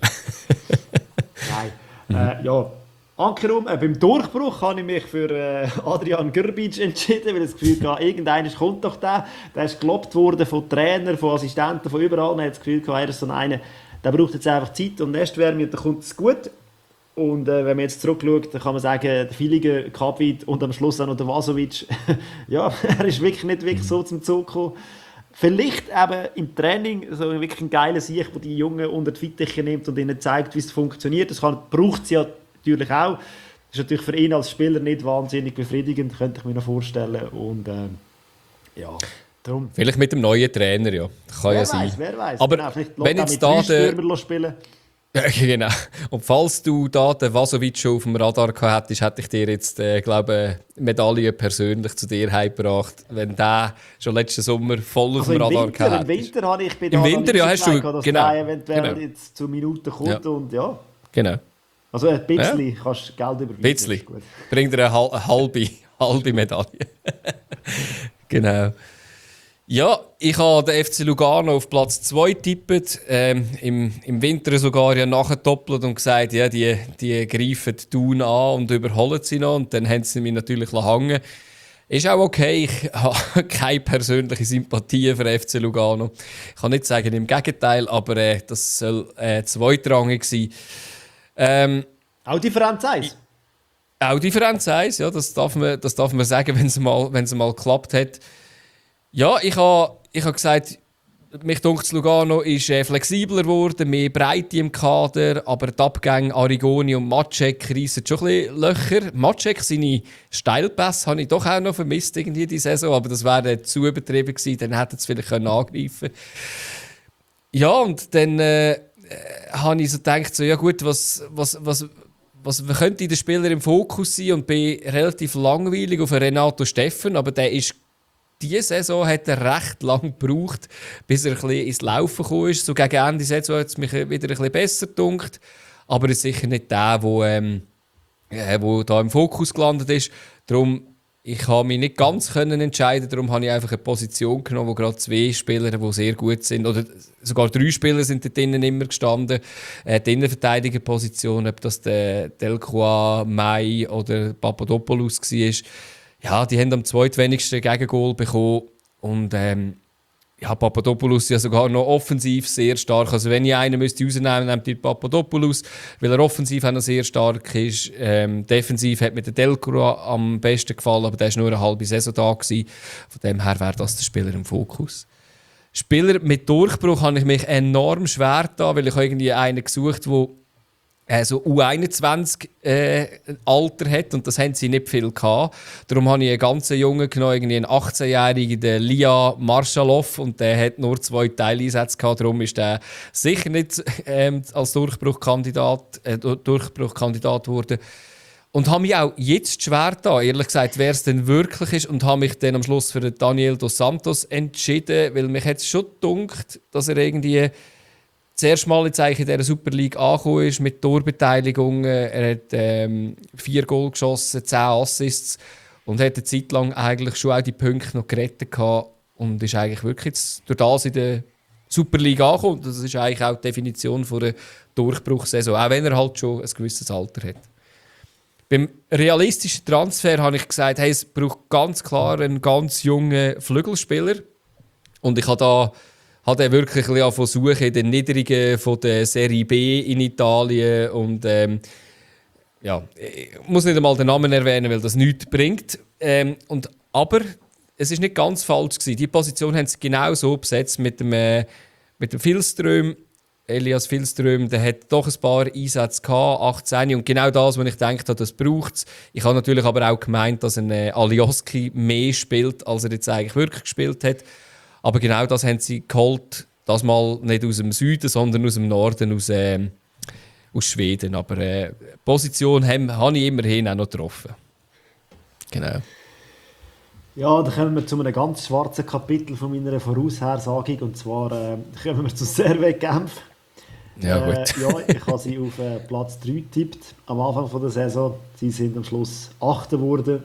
[SPEAKER 1] Nein. Mhm. Äh, ja. Ankerum, äh, beim Durchbruch habe ich mich für äh, Adrian Grbic entschieden, weil ich das Gefühl hatte, irgendeiner kommt doch der. Der ist gelobt worden von Trainern, von Assistenten, von überall. Man hat das Gefühl, er ist so einer, der braucht jetzt einfach Zeit und Nestwärme und dann kommt es gut. Und äh, wenn man jetzt zurückschaut, dann kann man sagen, der Filiger, Kabit und am Schluss auch noch der Vasovic, ja, er ist wirklich nicht wirklich so zum Zug gekommen. Vielleicht eben im Training so wirklich ein geiler Sieg, der die Jungen unter die Fittiche nimmt und ihnen zeigt, wie es funktioniert. Das kann, braucht es ja natürlich auch. Das ist natürlich für ihn als Spieler nicht wahnsinnig befriedigend, könnte ich mir noch vorstellen. Und äh, ja, darum.
[SPEAKER 2] Vielleicht mit dem neuen Trainer, ja. Kann
[SPEAKER 1] wer
[SPEAKER 2] ja
[SPEAKER 1] weiß,
[SPEAKER 2] sein.
[SPEAKER 1] Wer weiß,
[SPEAKER 2] aber
[SPEAKER 1] genau, vielleicht
[SPEAKER 2] wenn
[SPEAKER 1] lässt
[SPEAKER 2] jetzt
[SPEAKER 1] er
[SPEAKER 2] da
[SPEAKER 1] mit drei
[SPEAKER 2] der...
[SPEAKER 1] Stürmer spielen.
[SPEAKER 2] Ja, genau. Und falls du da den Vasovic schon auf dem Radar gehabt hättest, hätte ich dir jetzt, äh, glaube eine Medaille persönlich zu dir heimgebracht, wenn der schon letzten Sommer voll auf
[SPEAKER 1] Also
[SPEAKER 2] dem Radar
[SPEAKER 1] Winter,
[SPEAKER 2] gehabt
[SPEAKER 1] Im Winter habe ich bei
[SPEAKER 2] Im Winter, ja, hast du,
[SPEAKER 1] dass
[SPEAKER 2] genau.
[SPEAKER 1] der eventuell
[SPEAKER 2] genau.
[SPEAKER 1] jetzt zu Minuten kommt
[SPEAKER 2] Ja.
[SPEAKER 1] und ja.
[SPEAKER 2] Genau.
[SPEAKER 1] Also ein bisschen
[SPEAKER 2] Ja.
[SPEAKER 1] kannst du Geld überweisen.
[SPEAKER 2] Ein bisschen. Bringt dir eine, hal- eine halbe, halbe Medaille. genau. Ja, ich habe den F C Lugano auf Platz zwei getippt, ähm, im, im Winter sogar ja nachgedoppelt und gesagt, ja, die, die greifen die Thun an und überholen sie noch. Und dann haben sie mich natürlich hängen. Ist auch okay, ich habe keine persönliche Sympathie für F C Lugano. Ich kann nicht sagen, im Gegenteil, aber äh, das soll äh, zweitrangig sein. Ähm,
[SPEAKER 1] Auch Differenz eins.
[SPEAKER 2] auch Differenz eins, ja, das darf man, das darf man sagen, wenn es mal, wenn es mal geklappt hat. Ja, ich habe ich ha gesagt, mich dunkt Lugano ist äh, flexibler geworden, mehr Breite im Kader, aber die Abgänge Arrigoni und Maciek reissen schon ein bisschen Löcher. Maciek, seine Steilpässe habe ich doch auch noch vermisst irgendwie die Saison, aber das wäre zu übertrieben gewesen, dann hätte es vielleicht angreifen können. Ja, und dann äh, habe ich so gedacht, so, ja gut, was, was, was, was könnte der Spieler im Fokus sein, und bin relativ langweilig auf Renato Steffen, aber der ist diese Saison hat er recht lang gebraucht, bis er ein bisschen ins Laufen gekommen ist. So gegen Ende der Saison hat es mich wieder ein bisschen besser gedunkt. Aber er ist sicher nicht der, der, ähm, äh, wo da im Fokus gelandet ist. Darum, ich kann mich nicht ganz können entscheiden, darum habe ich einfach eine Position genommen, wo gerade zwei Spieler, die sehr gut sind, oder sogar drei Spieler sind dort drinnen immer gestanden. Äh, die Innenverteidigerposition, ob das der Delcroix, Mai oder Papadopoulos war, ja, die haben am zweitwenigsten Gegengol bekommen. Und ähm, ja, Papadopoulos ja sogar noch offensiv sehr stark. Also wenn ich einen müsste rausnehmen, nehmt ihr Papadopoulos, weil er offensiv auch noch sehr stark ist. Ähm, defensiv hat mir der Delcroix am besten gefallen, aber der war nur eine halbe Saison da gewesen. Von dem her wäre das der Spieler im Fokus. Spieler mit Durchbruch habe ich mich enorm schwer getan, weil ich irgendwie einen gesucht habe, der so U einundzwanzig äh, Alter hat und das haben sie nicht viel gehabt. Darum habe ich einen ganz jungen genommen, irgendwie einen achtzehnjährigen, den Lia Marschalow, und der hat nur zwei Teileinsätze gehabt. Darum ist er sicher nicht ähm, als Durchbruchkandidat äh, Durchbruchkandidat geworden. Und habe mich auch jetzt schwer getan, ehrlich gesagt, wer es denn wirklich ist, und habe mich dann am Schluss für den Daniel dos Santos entschieden, weil mich jetzt schon gedunkt, dass er irgendwie das erste Mal jetzt eigentlich in dieser Super League angekommen ist, mit Torbeteiligungen. Er hat ähm, vier Goal geschossen, zehn Assists und hat eine Zeit lang eigentlich schon auch die Punkte noch gerettet gehabt und ist eigentlich wirklich jetzt durch das in der Super League angekommen. Das ist eigentlich auch die Definition von einer Durchbruchssaison, auch wenn er halt schon ein gewisses Alter hat. Beim realistischen Transfer habe ich gesagt, hey, es braucht ganz klar einen ganz jungen Flügelspieler. Und ich habe da hat er wirklich ein bisschen versucht in den Niedrigen von der Serie B in Italien. Und ähm, ja, ich muss nicht einmal den Namen erwähnen, weil das nichts bringt. Ähm, und, aber es war nicht ganz falsch gewesen. Die Position haben sie genau so besetzt mit dem, äh, mit dem Filström. Elias Filström, der hat doch ein paar Einsätze gehabt, achtzehn. Und genau das, was ich gedacht habe, das braucht es. Ich habe natürlich aber auch gemeint, dass ein äh, Alioski mehr spielt, als er jetzt eigentlich wirklich gespielt hat. Aber genau das haben sie geholt. Das mal nicht aus dem Süden, sondern aus dem Norden, aus, äh, aus Schweden. Aber äh, Position habe hab ich immerhin auch noch getroffen. Genau.
[SPEAKER 1] Ja, dann kommen wir zu einem ganz schwarzen Kapitel von meiner Voraushersagung. Und zwar äh, kommen wir zu Servette Genf.
[SPEAKER 2] Ja, gut.
[SPEAKER 1] Äh, ja, ich habe sie auf äh, Platz drei getippt am Anfang von der Saison. Sie sind am Schluss Achter geworden.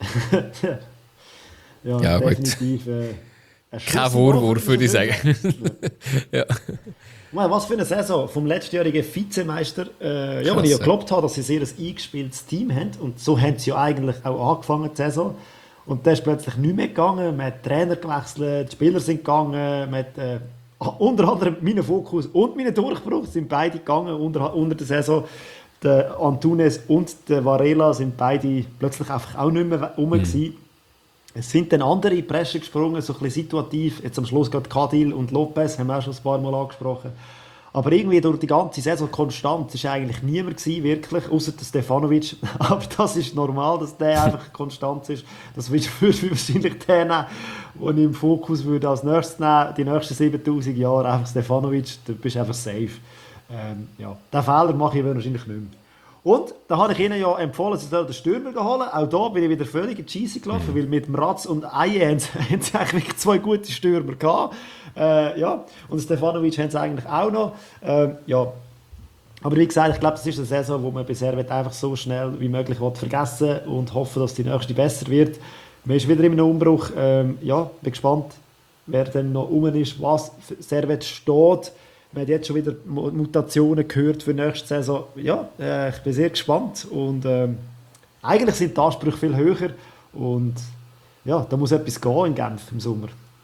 [SPEAKER 1] ja,
[SPEAKER 2] ja,
[SPEAKER 1] definitiv. Äh,
[SPEAKER 2] Kein Vorwurf, würde ich sagen. ja.
[SPEAKER 1] Was für eine Saison vom letztjährigen Vizemeister. Äh, ja, weil ich ja geglaubt habe, dass sie sehr ein eingespieltes Team haben. Und so haben sie ja eigentlich auch angefangen, die Saison. Und dann ist plötzlich nicht mehr gegangen. Man hat Trainer gewechselt, die Spieler sind gegangen. Man hat, äh, unter anderem mein Fokus und mein Durchbruch sind beide gegangen unter, unter der Saison. Der Antunes und der Varela sind beide plötzlich einfach auch nicht mehr rum gewesen. Mhm. Es sind dann andere in die Presse gesprungen, so ein bisschen situativ. Jetzt am Schluss gerade Cadil und Lopez, haben wir auch schon ein paar Mal angesprochen. Aber irgendwie durch die ganze Saison konstant war eigentlich niemand gewesen, wirklich, außer der Stefanovic. Aber das ist normal, dass der einfach konstant ist. Das würdest du wahrscheinlich den nehmen, den ich im Fokus würde als nächstes nehmen, die nächsten siebentausend Jahre, einfach Stefanovic, da bist du einfach safe. Ähm, ja. Den Fehler mache ich wahrscheinlich nicht mehr. Und da habe ich Ihnen ja empfohlen, sie sollen den Stürmer holen. Auch da bin ich wieder völlig in die Scheisse gelaufen, mhm. weil mit dem Ratz und Aye haben sie eigentlich zwei gute Stürmer gehabt. Äh, ja. Und Stefanovic haben sie eigentlich auch noch. Äh, ja. Aber wie gesagt, ich glaube, das ist eine Saison, wo man bisher einfach so schnell wie möglich vergessen will und hoffen, dass die nächste besser wird. Man ist wieder in einem Umbruch. Ähm, ja, bin gespannt, wer dann noch rum ist, was Servette steht. Man hat jetzt schon wieder Mutationen gehört für die nächste Saison. Ja, äh, ich bin sehr gespannt. Und ähm, eigentlich sind die Ansprüche viel höher. Und ja, da muss etwas gehen in Genf im Sommer.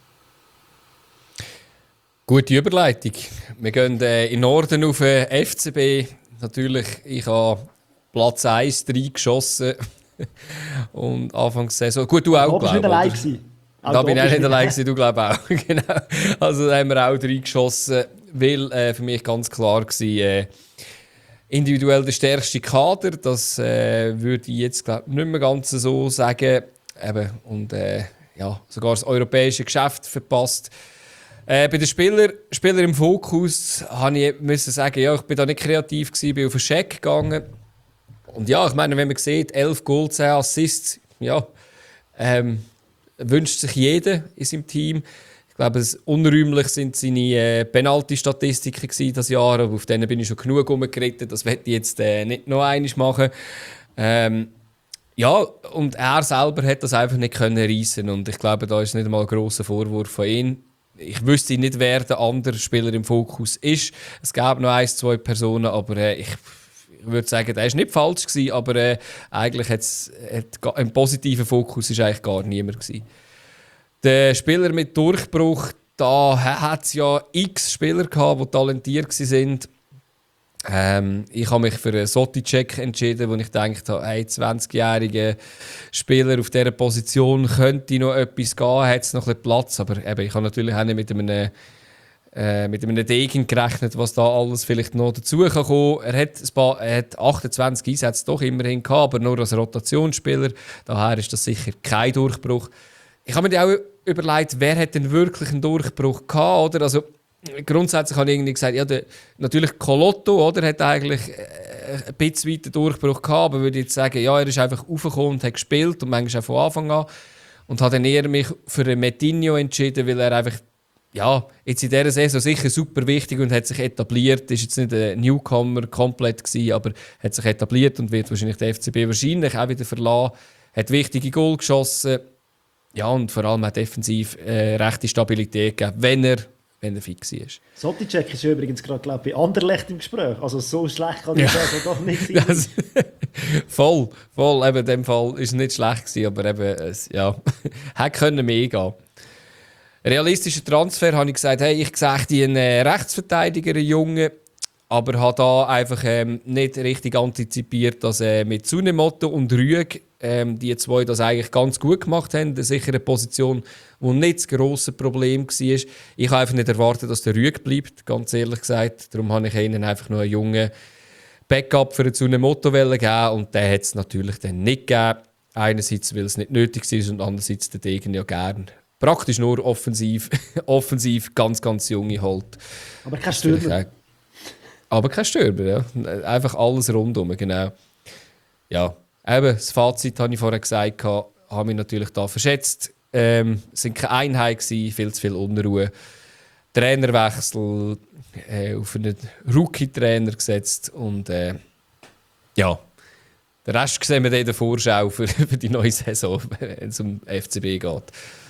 [SPEAKER 2] Gute Überleitung. Wir gehen äh, in Norden auf den F C B. Natürlich, ich habe Platz eins, drei geschossen. Und Anfangs Saison. Gut, du auch, glaube ich. Da, da bin ich auch nicht allein gewesen, du glaubst auch. Genau. Also da haben wir auch drei geschossen, weil äh, für mich ganz klar war, äh, individuell der stärkste Kader. Das äh, würde ich jetzt glaub, nicht mehr ganz so sagen. Eben, und äh, ja, sogar das europäische Geschäft verpasst. Äh, bei den Spielern Spieler im Fokus habe ich müssen sagen, ja, ich bin da nicht kreativ gewesen, bin auf den Check gegangen. Und ja, ich meine, wenn man sieht, elf Goal, zehn Assists, ja, ähm, wünscht sich jeder in seinem Team. Ich glaube, es unräumlich sind seine äh, Penalty-Statistiken dieses Jahr, aber auf denen bin ich schon genug rumgeritten. Das werde ich jetzt äh, nicht noch einmal machen. Ähm, ja, und er selber hat das einfach nicht können reissen. Und ich glaube, da ist nicht mal ein grosser Vorwurf von ihm. Ich wüsste nicht, wer der andere Spieler im Fokus ist. Es gab noch ein, zwei Personen, aber äh, ich, ich würde sagen, der war nicht falsch gewesen, aber äh, eigentlich hat's, hat ein positiver Fokus ist eigentlich gar niemand gewesen. Der Spieler mit Durchbruch, da hat es ja x Spieler gehabt, die talentiert waren. Ähm, ich habe mich für einen Soticek entschieden, wo ich gedacht habe, ein zwanzigjähriger Spieler auf dieser Position könnte noch etwas gehen, hat es noch ein bisschen Platz. Aber eben, ich habe natürlich auch nicht mit einem, äh, mit einem Degen gerechnet, was da alles vielleicht noch dazu kann kommen. Er hat, ein paar, er hat achtundzwanzig Einsätze doch immerhin gehabt, aber nur als Rotationsspieler. Daher ist das sicher kein Durchbruch. Ich habe mir auch überlegt, wer hat denn wirklich einen Durchbruch gehabt, oder? Also, grundsätzlich habe ich irgendwie gesagt, ja, der, natürlich Colotto, oder, hat eigentlich äh, ein bisschen weiter Durchbruch gehabt, aber würde ich jetzt sagen, ja, er ist einfach raufgekommen und hat gespielt und manchmal auch von Anfang an. Und habe dann eher mich für einen Metinho entschieden, weil er einfach, ja, jetzt in dieser Saison sicher super wichtig und hat sich etabliert. Ist jetzt nicht ein Newcomer komplett gewesen, aber hat sich etabliert und wird wahrscheinlich der F C B wahrscheinlich auch wieder verlassen. Hat wichtige Goal geschossen. Ja, und vor allem hat defensiv äh, rechte Stabilität gegeben, wenn er, wenn er fix war.
[SPEAKER 1] Soticek ist übrigens gerade, glaube ich, bei Anderlecht im Gespräch. Also so schlecht kann die
[SPEAKER 2] ja.
[SPEAKER 1] Saison doch nicht sein.
[SPEAKER 2] Das, voll, voll. Eben in dem Fall war es nicht schlecht gewesen, aber eben, es, ja, hätte können mehr gehen. Realistischer Transfer habe ich gesagt, hey, ich sehe einen äh, Rechtsverteidiger, einen Jungen, aber habe da einfach ähm, nicht richtig antizipiert, dass äh, mit Tsunemoto und Rüeg ähm, die zwei das eigentlich ganz gut gemacht haben. Eine sichere Position, die nicht das grosse Problem war. Ich habe einfach nicht erwartet, dass der Rüeg bleibt, ganz ehrlich gesagt. Darum habe ich ihnen einfach nur einen jungen Backup für eine Tsunemoto geben und den hat es natürlich dann nicht gegeben. Einerseits, weil es nicht nötig ist und andererseits der Degen ja gern praktisch nur offensiv, offensiv ganz, ganz junge halt.
[SPEAKER 1] Aber kein Stürmer.
[SPEAKER 2] Aber kein Stürmer, ja. Einfach alles rundum, genau. Ja, eben, das Fazit habe ich vorher gesagt, habe mich natürlich da verschätzt. Ähm, es waren keine Einheit, viel zu viel Unruhe. Trainerwechsel, äh, auf einen Rookie-Trainer gesetzt und äh, ja, den Rest sehen wir dann in der Vorschau für, für die neue Saison, wenn es um F C B geht.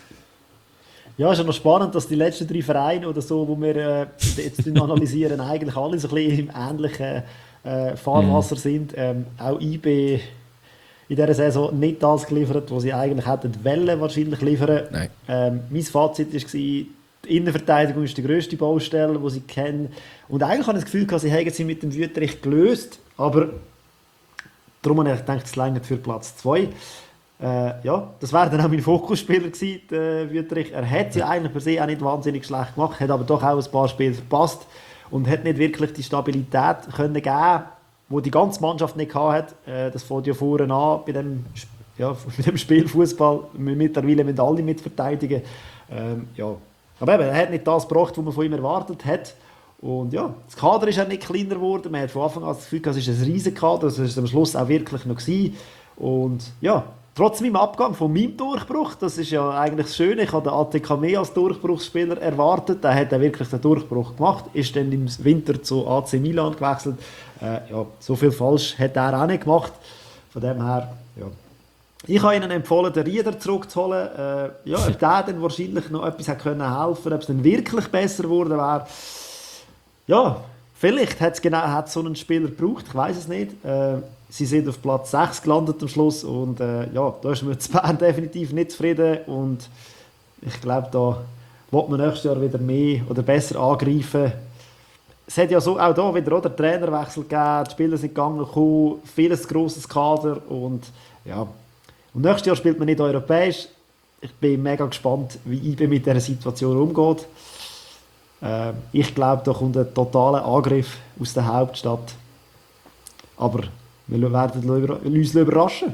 [SPEAKER 1] Ja, ist ja noch spannend, dass die letzten drei Vereine oder so, die wir äh, jetzt analysieren, eigentlich alle so ein bisschen im ähnlichen äh, Fahrwasser mm. sind. Ähm, auch I B in dieser Saison nicht das geliefert, was sie eigentlich hätten wollen, wahrscheinlich liefern. Ähm, mein Fazit war, die Innenverteidigung ist die grösste Baustelle, die sie kennen. Und eigentlich habe ich das Gefühl, sie haben sie mit dem Wüterich gelöst, aber darum habe ich gedacht, es reicht für Platz zwei. Äh, ja, das wäre dann auch mein Fokusspieler gewesen, der Wüterich. Er hat sie eigentlich per se auch nicht wahnsinnig schlecht gemacht, hat aber doch auch ein paar Spiele verpasst und hat nicht wirklich die Stabilität können geben, die die ganze Mannschaft nicht hatte. Äh, das fängt ja vorne an bei dem, ja, mit dem Spielfußball. Mittlerweile müssen alle mitverteidigen. Ähm, ja. Aber eben, er hat nicht das gebracht, was man von ihm erwartet hat. Und ja, das Kader ist auch nicht kleiner geworden. Man hat von Anfang an das Gefühl, es ist ein Riesenkader. Das war es am Schluss auch wirklich noch gewesen. Und ja, trotz meinem Abgang von meinem Durchbruch, das ist ja eigentlich das Schöne, ich habe den A T K mehr als Durchbruchsspieler erwartet, der hat dann wirklich den Durchbruch gemacht, ist dann im Winter zu A C Milan gewechselt. Äh, ja, so viel falsch hat er auch nicht gemacht. Von dem her, ja. Ich habe ihnen empfohlen, den Rieder zurückzuholen. Äh, ja, ob der dann wahrscheinlich noch etwas hätte können helfen, ob es dann wirklich besser geworden wäre. Ja, vielleicht hat es genau, hat so einen Spieler gebraucht, ich weiß es nicht. Äh, Sie sind auf Platz sechs gelandet am Schluss und äh, ja, da ist man zu Bern definitiv nicht zufrieden und ich glaube, da wird man nächstes Jahr wieder mehr oder besser angreifen. Es hat ja so auch da wieder oder Trainerwechsel gegeben, die Spieler sind gegangen, gekommen, vieles grosses Kader und ja, und nächstes Jahr spielt man nicht europäisch. Ich bin mega gespannt, wie I B mit dieser Situation umgeht. Äh, ich glaube, da kommt ein totaler Angriff aus der Hauptstadt. Aber wir werden uns überraschen.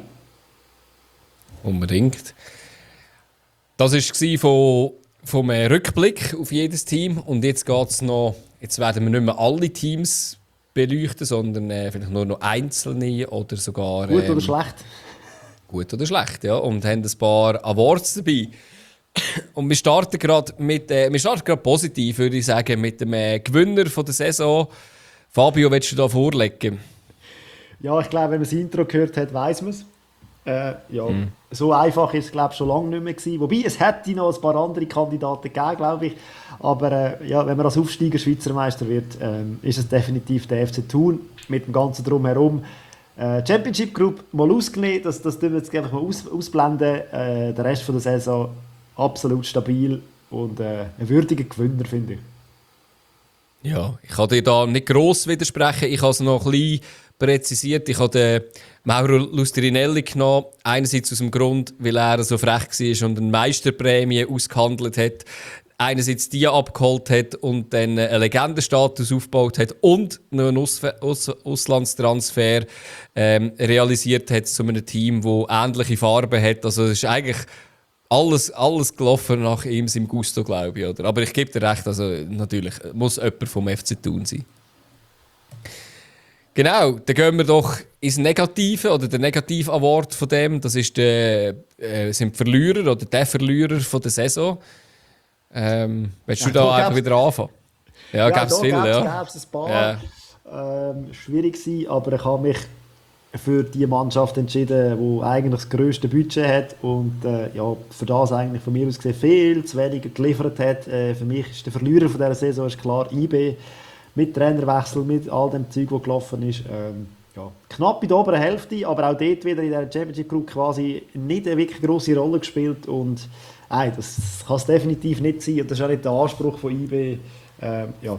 [SPEAKER 2] Unbedingt. Das war von, vom Rückblick auf jedes Team. Und jetzt geht's noch. Jetzt werden wir nicht mehr alle Teams beleuchten, sondern äh, vielleicht nur noch einzelne oder sogar.
[SPEAKER 1] Gut
[SPEAKER 2] ähm,
[SPEAKER 1] oder schlecht?
[SPEAKER 2] Gut oder schlecht, ja. Und haben ein paar Awards dabei. Und wir starten gerade mit, äh, wir starten gerade positiv, würde ich sagen, mit dem äh, Gewinner von der Saison. Fabio, willst du da vorlegen?
[SPEAKER 1] Ja, ich glaube, wenn man das Intro gehört hat, weiss man es. Äh, ja,
[SPEAKER 2] Mhm.
[SPEAKER 1] so einfach ist es, glaube ich, schon lange nicht mehr gewesen. Wobei, es hätte noch ein paar andere Kandidaten gegeben, glaube ich. Aber äh, ja, wenn man als Aufsteiger Schweizer Meister wird, ähm, ist es definitiv der F C Thun mit dem ganzen Drumherum. Äh, Championship Group mal ausgenommen, das, das tun wir jetzt einfach mal aus, ausblenden. Äh, der Rest von der Saison absolut stabil und äh, ein würdiger Gewinner, finde ich.
[SPEAKER 2] Ja, ich kann dir da nicht gross widersprechen. Ich habe es noch ein bisschen präzisiert. Ich habe den Mauro Lustrinelli genommen. Einerseits aus dem Grund, weil er so frech war und eine Meisterprämie ausgehandelt hat. Einerseits die abgeholt hat und dann einen Legendenstatus aufgebaut hat und noch einen Aus Aus Auslandstransfer ähm, realisiert hat zu einem Team, das ähnliche Farben hat. Also es ist eigentlich alles, alles gelaufen nach ihm, seinem Gusto, glaube ich. Oder? Aber ich gebe dir recht, also natürlich muss jemand vom F C Thun sein. Genau, dann gehen wir doch ins Negative oder der Negativ-Award von dem. Das ist der, äh, sind die Verlierer oder der Verlierer von der Saison. Ähm, willst du
[SPEAKER 1] Ja,
[SPEAKER 2] da
[SPEAKER 1] da
[SPEAKER 2] einfach
[SPEAKER 1] gäb's-
[SPEAKER 2] wieder anfangen? Ja,
[SPEAKER 1] Ja,
[SPEAKER 2] gäbe es
[SPEAKER 1] da
[SPEAKER 2] viel,
[SPEAKER 1] gäb's-
[SPEAKER 2] ja.
[SPEAKER 1] gäb's ein paar.
[SPEAKER 2] Ja.
[SPEAKER 1] Ähm, schwierig gewesen, aber ich habe mich für die Mannschaft entschieden, die eigentlich das grösste Budget hat und äh, ja, für das eigentlich von mir aus gesehen viel zu wenig geliefert hat. Äh, für mich ist der Verlierer von dieser Saison ist klar I B, mit Trainerwechsel, mit all dem Zeug, das gelaufen ist. Ähm, ja, knapp in der oberen Hälfte, aber auch dort wieder in der Championship Group quasi nicht eine wirklich grosse Rolle gespielt und nein, das kann es definitiv nicht sein und das ist auch nicht der Anspruch von I B. Ähm, ja.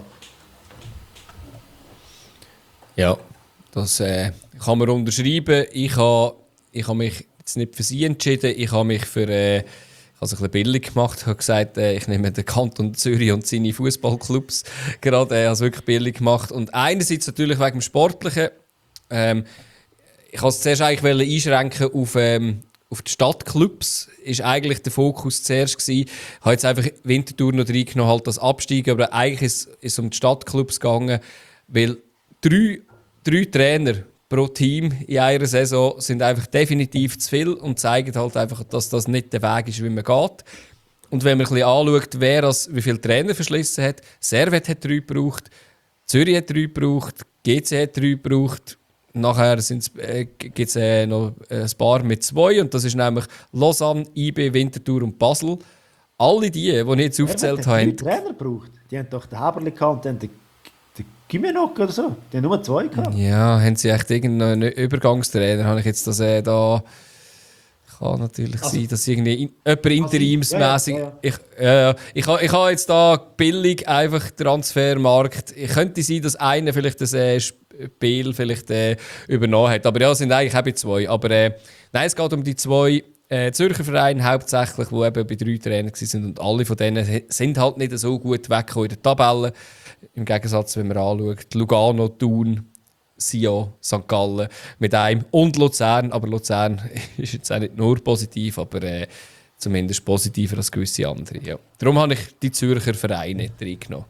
[SPEAKER 2] Ja, das äh, kann man unterschreiben. Ich habe ich ha mich jetzt nicht für sie entschieden. Ich habe mich für. Äh, ich habe es ein bisschen billig gemacht. Ich habe gesagt, äh, ich nehme den Kanton Zürich und seine Fußballclubs. Gerade äh, habe es wirklich billig gemacht. Und einerseits natürlich wegen dem Sportlichen. Ähm, ich wollte es zuerst eigentlich einschränken auf, ähm, auf die Stadtclubs. Ist eigentlich der Fokus zuerst gewesen. Ich habe jetzt einfach Winterthur noch reingenommen, halt das Absteigen. Aber eigentlich ist es um die Stadtclubs gegangen, weil drei, drei Trainer pro Team in einer Saison sind einfach definitiv zu viel und zeigen halt einfach, dass das nicht der Weg ist, wie man geht. Und wenn man ein bisschen anschaut, wer das, wie viele Trainer verschlissen hat, Servet hat drei gebraucht, Zürich hat drei gebraucht, G C hat drei gebraucht, nachher äh, gibt es äh, noch ein paar mit zwei und das ist nämlich Lausanne, I B, Winterthur und Basel. Alle die, die ich jetzt aufgezählt
[SPEAKER 1] Wer hat
[SPEAKER 2] habe,
[SPEAKER 1] denn drei Trainer gebraucht? Die haben doch den Heberli gehabt und dann den, den Gimenock oder so. Die haben nur zwei gehabt.
[SPEAKER 2] ja, haben sie echt irgendeinen Übergangstrainer? Habe ich jetzt das äh, da? Kann natürlich
[SPEAKER 1] Also-
[SPEAKER 2] sein, dass irgendwie in, jemand interimsmäßig.
[SPEAKER 1] ja, ja, ja.
[SPEAKER 2] Ich, äh, ich, ha- ich habe jetzt da billig einfach Transfermarkt. Ich könnte sein, dass einer vielleicht das äh, Spiel vielleicht äh, übernommen hat. Aber ja, es sind eigentlich eben zwei. Aber äh, nein, es geht um die zwei äh, Zürcher Vereine hauptsächlich, die eben bei drei Trainern waren. Und alle von denen he- sind halt nicht so gut weggekommen in der Tabelle. Im Gegensatz, wenn man anschaut, Lugano, Thun, Sion, Sankt Gallen mit einem und Luzern. Aber Luzern ist jetzt auch nicht nur positiv, aber äh, zumindest positiver als gewisse andere. Ja. Darum habe ich die Zürcher Vereine nicht reingenommen.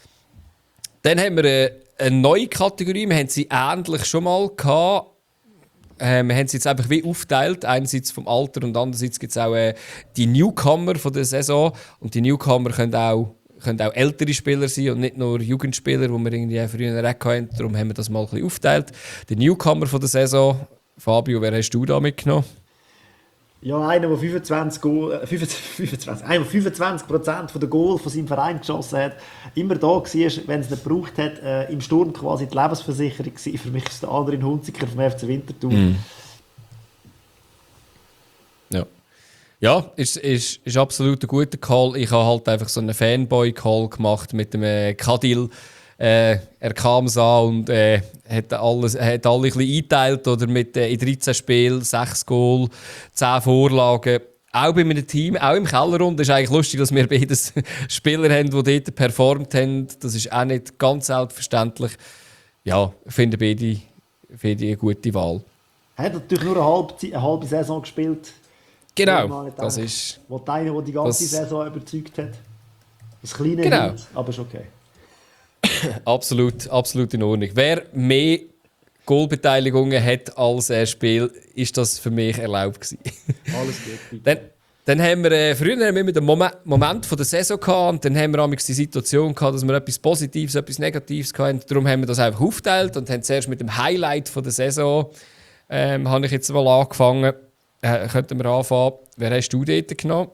[SPEAKER 2] Dann haben wir äh, eine neue Kategorie. Wir haben sie ähnlich schon mal gehabt. Äh, wir haben sie jetzt einfach wie aufgeteilt. Einerseits vom Alter und andererseits gibt es auch äh, die Newcomer von der Saison. Und die Newcomer können auch, können auch ältere Spieler sein und nicht nur Jugendspieler, die wir irgendwie früher auch hatten. Darum haben wir das mal ein bisschen aufgeteilt. Die Newcomer von der Saison. Fabio, wer hast du da mitgenommen?
[SPEAKER 1] Ja, einer, der fünfundzwanzig, Goal, äh, fünfundzwanzig, einer, der fünfundzwanzig Prozent der Goal von seinem Verein geschossen hat, immer da war, wenn es nicht gebraucht hat, äh, im Sturm quasi die Lebensversicherung gewesen. Für mich ist der Adrian Hunziker vom F C Winterthur.
[SPEAKER 2] Mm. Ja. Ja, ist, ist, ist absolut ein guter Call. Ich habe halt einfach so einen Fanboy-Call gemacht mit dem äh, Kadil. Äh, er kam es an und äh, hat, alles, hat alle ein bisschen eingeteilt. Oder mit, äh, in dreizehn Spielen, sechs Goal, zehn Vorlagen. Auch bei meinem Team, auch im Kellerrund. Es ist eigentlich lustig, dass wir beides Spieler haben, die dort performt haben. Das ist auch nicht ganz selbstverständlich. Ja, ich finde beide, finde eine gute Wahl.
[SPEAKER 1] Er hat natürlich nur eine halbe, Ze- eine halbe Saison gespielt.
[SPEAKER 2] Genau, das ist...
[SPEAKER 1] Wo einer, der die ganze
[SPEAKER 2] das-
[SPEAKER 1] Saison überzeugt hat. Das kleine
[SPEAKER 2] Genau.
[SPEAKER 1] Hint, aber ist okay.
[SPEAKER 2] Absolut, absolut in Ordnung. Wer mehr Goalbeteiligungen hat als ein Spiel, ist das für mich erlaubt gewesen.
[SPEAKER 1] Alles gut. bitte.
[SPEAKER 2] Dann, dann haben wir, äh, früher haben wir immer den Moment, Moment von der Saison gehabt und dann haben wir die Situation gehabt, dass wir etwas Positives, etwas Negatives hatten. Darum haben wir das einfach aufgeteilt und haben zuerst mit dem Highlight von der Saison ähm, habe ich jetzt mal angefangen. Äh, könnten wir anfangen. Wer hast du dort genommen?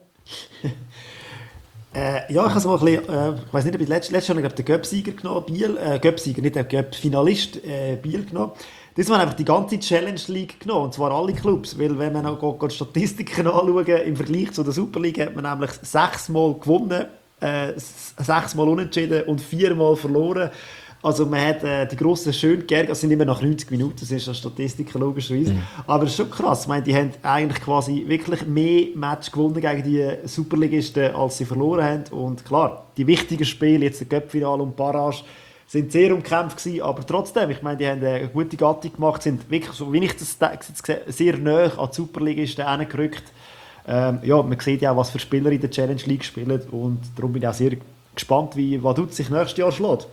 [SPEAKER 1] Äh, ja, ich habe so ein bisschen, äh, ich weiß nicht, ob ich letztes, letztes Jahr ich glaube, den Göpp-Sieger genommen, Biel, äh, Göpp-Sieger, nicht den Göpp-Finalist, äh, Biel genommen. Das war einfach die ganze Challenge League genommen, und zwar alle Clubs, weil wenn man auch die Statistiken anschauen, im Vergleich zu der Super League hat man nämlich sechsmal gewonnen, äh, sechsmal unentschieden und viermal verloren. Also man hat äh, die grossen schön geärgert, es sind immer nach neunzig Minuten, das ist eine Statistik logischerweise. Mhm. Aber es ist schon krass, ich meine, die haben eigentlich quasi wirklich mehr Match gewonnen gegen die Superligisten, als sie verloren haben. Und klar, die wichtigen Spiele, jetzt der Cup-Finale und Barrage, sind sehr umkämpft gewesen, aber trotzdem, ich meine, die haben eine gute Gattung gemacht, sind wirklich, so wie ich das jetzt sehe, sehr nah an die Superligisten hergerückt. Ähm, ja, man sieht ja auch, was für Spieler in der Challenge League spielen, und darum bin ich auch sehr gespannt, wie Vaduz sich nächstes Jahr schlägt.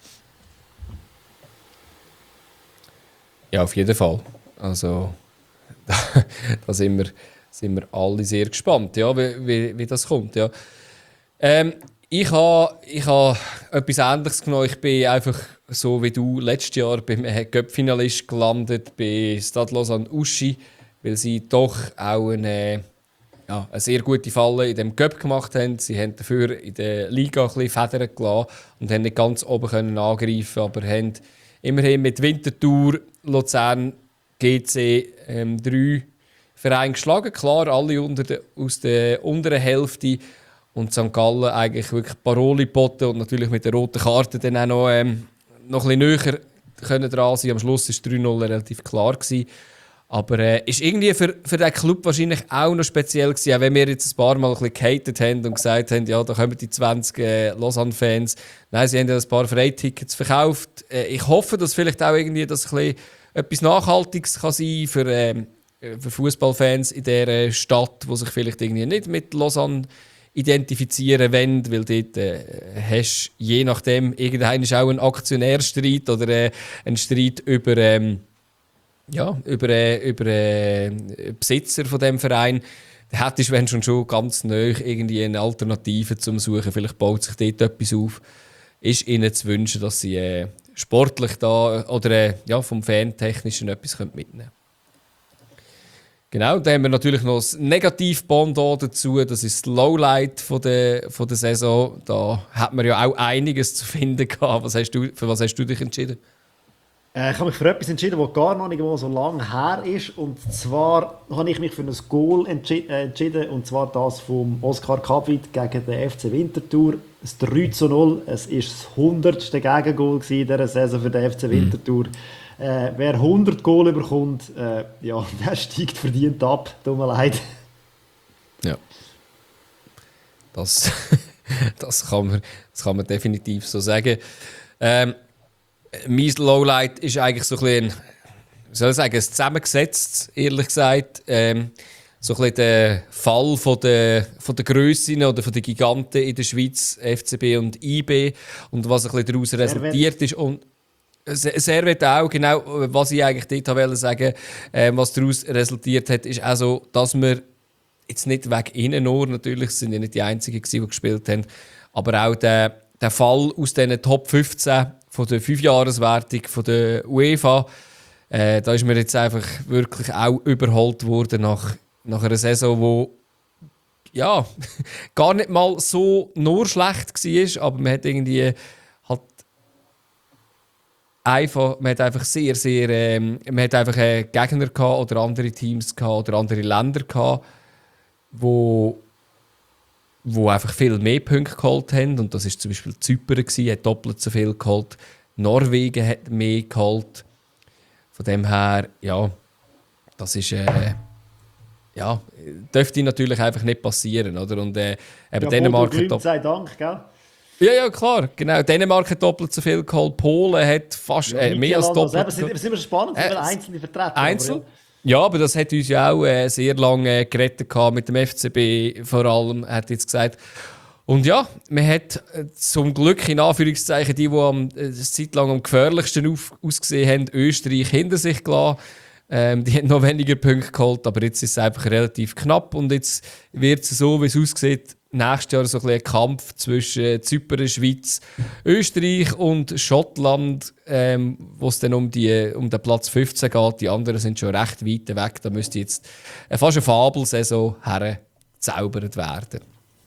[SPEAKER 2] Ja, auf jeden Fall. Also, da, da sind, wir, sind wir alle sehr gespannt, ja, wie, wie, wie das kommt. Ja. Ähm, ich habe ich ha etwas Ähnliches genommen. Ich bin einfach so wie du letztes Jahr beim Cup-Finalist gelandet bei Stade Lausanne-Uschi, weil sie doch auch eine, ja, eine sehr gute Falle in dem Cup gemacht haben. Sie haben dafür in der Liga ein bisschen Federn gelassen und haben nicht ganz oben können angreifen, aber haben immerhin mit Winterthur, Luzern, G C ähm, drei Vereine geschlagen. Klar, alle unter de, aus der unteren Hälfte. Und Sankt Gallen eigentlich wirklich Paroli geboten und natürlich mit der roten Karte dann auch noch, ähm, noch ein bisschen näher können dran sein. Am Schluss war drei null relativ klar gewesen. Aber es äh, ist irgendwie für, für den Club wahrscheinlich auch noch speziell gewesen, auch wenn wir jetzt ein paar Mal ein bisschen gehatet haben und gesagt haben, ja, da kommen die zwanzig äh, Lausanne-Fans. Nein, sie haben ja ein paar Freitickets verkauft. Äh, ich hoffe, dass vielleicht auch irgendwie das ein bisschen etwas Nachhaltiges kann sein für, äh, für Fußballfans in dieser Stadt, die sich vielleicht irgendwie nicht mit Lausanne identifizieren wollen, weil dort äh, hast je nachdem irgendein ist auch ein Aktionärstreit oder äh, ein Streit über, ähm, ja, über, äh, über äh, Besitzer von dem Verein. Da hättest du, wenn schon schon ganz neu irgendwie eine Alternative zum Suchen, vielleicht baut sich dort etwas auf. Ist ihnen zu wünschen, dass sie äh, sportlich da oder äh, ja, vom Fantechnischen etwas mitnehmen können. Genau, dann haben wir natürlich noch das Negativ-Pendant dazu, das ist das Lowlight von der, von der Saison. Da hat man ja auch einiges zu finden gehabt. Was hast du, für was hast du dich entschieden?
[SPEAKER 1] Äh, ich habe mich für etwas entschieden, das gar noch nicht mal so lange her ist. Und zwar habe ich mich für ein Goal entschi- äh, entschieden, und zwar das von Oskar Kabit gegen den F C Winterthur. Das drei zu null, es war das hundertste Gegengoal in dieser Saison für den F C Winterthur. Mhm. Äh, wer hundert Goal bekommt, äh, ja, der steigt verdient ab. Tut mir leid.
[SPEAKER 2] Ja. Das, das, kann man, das kann man definitiv so sagen. Ähm, mein Lowlight ist eigentlich so ein bisschen, wie soll ich sagen, ein zusammengesetzt, ehrlich gesagt. Ähm, so ein bisschen der Fall von der, von der Grössen oder von den Giganten in der Schweiz, F C B und I B, und was ein bisschen daraus resultiert ist. Und Servet auch, genau, was ich eigentlich dort wollte sagen, äh, was daraus resultiert hat, ist auch so, dass wir jetzt nicht wegen ihnen nur, natürlich sind ja nicht die Einzigen, die gespielt haben, aber auch der, der Fall aus diesen Top fünfzehn von der Fünfjahreswertung von der UEFA, äh, da ist mir jetzt einfach wirklich auch überholt worden nach, nach einer Saison, wo ja, gar nicht mal so nur schlecht war, aber man hat irgendwie halt einfach, man hat einfach sehr, sehr, ähm, man hat einfach äh, Gegner gehabt oder andere Teams gehabt oder andere Länder gehabt, wo, wo einfach viel mehr Punkte geholt haben, und das ist zum Beispiel Zypern gewesen, hat doppelt so viel geholt, Norwegen hat mehr geholt. Von dem her, ja, das ist, äh, ja, dürfte natürlich einfach nicht passieren, oder? Und äh, eben
[SPEAKER 1] ja,
[SPEAKER 2] Dänemark hat
[SPEAKER 1] Gott sei Dank, gell?
[SPEAKER 2] Ja, ja, klar. Genau. Dänemark hat doppelt so viel geholt. Polen hat fast
[SPEAKER 1] Ja,
[SPEAKER 2] äh, mehr als doppelt.
[SPEAKER 1] Also, sind, sind wir spannend, äh, einzelne Vertreter.
[SPEAKER 2] Einzeln? Aber, ja. ja, aber das hat uns ja auch äh, sehr lange äh, gerettet gehabt mit dem F C B vor allem, hat jetzt gesagt. Und ja, man hat äh, zum Glück in Anführungszeichen die, die am, äh, eine Zeit lang am gefährlichsten auf, ausgesehen haben, Österreich hinter sich gelassen. Ähm, die haben noch weniger Punkte geholt, aber jetzt ist es einfach relativ knapp und jetzt wird es so, wie es aussieht, nächstes Jahr so ein, ein Kampf zwischen Zypern, Schweiz, Österreich und Schottland, ähm, wo es dann um, die, um den Platz fünfzehn geht. Die anderen sind schon recht weit weg. Da müsste jetzt äh, fast eine Fabelsaison hergezaubert werden.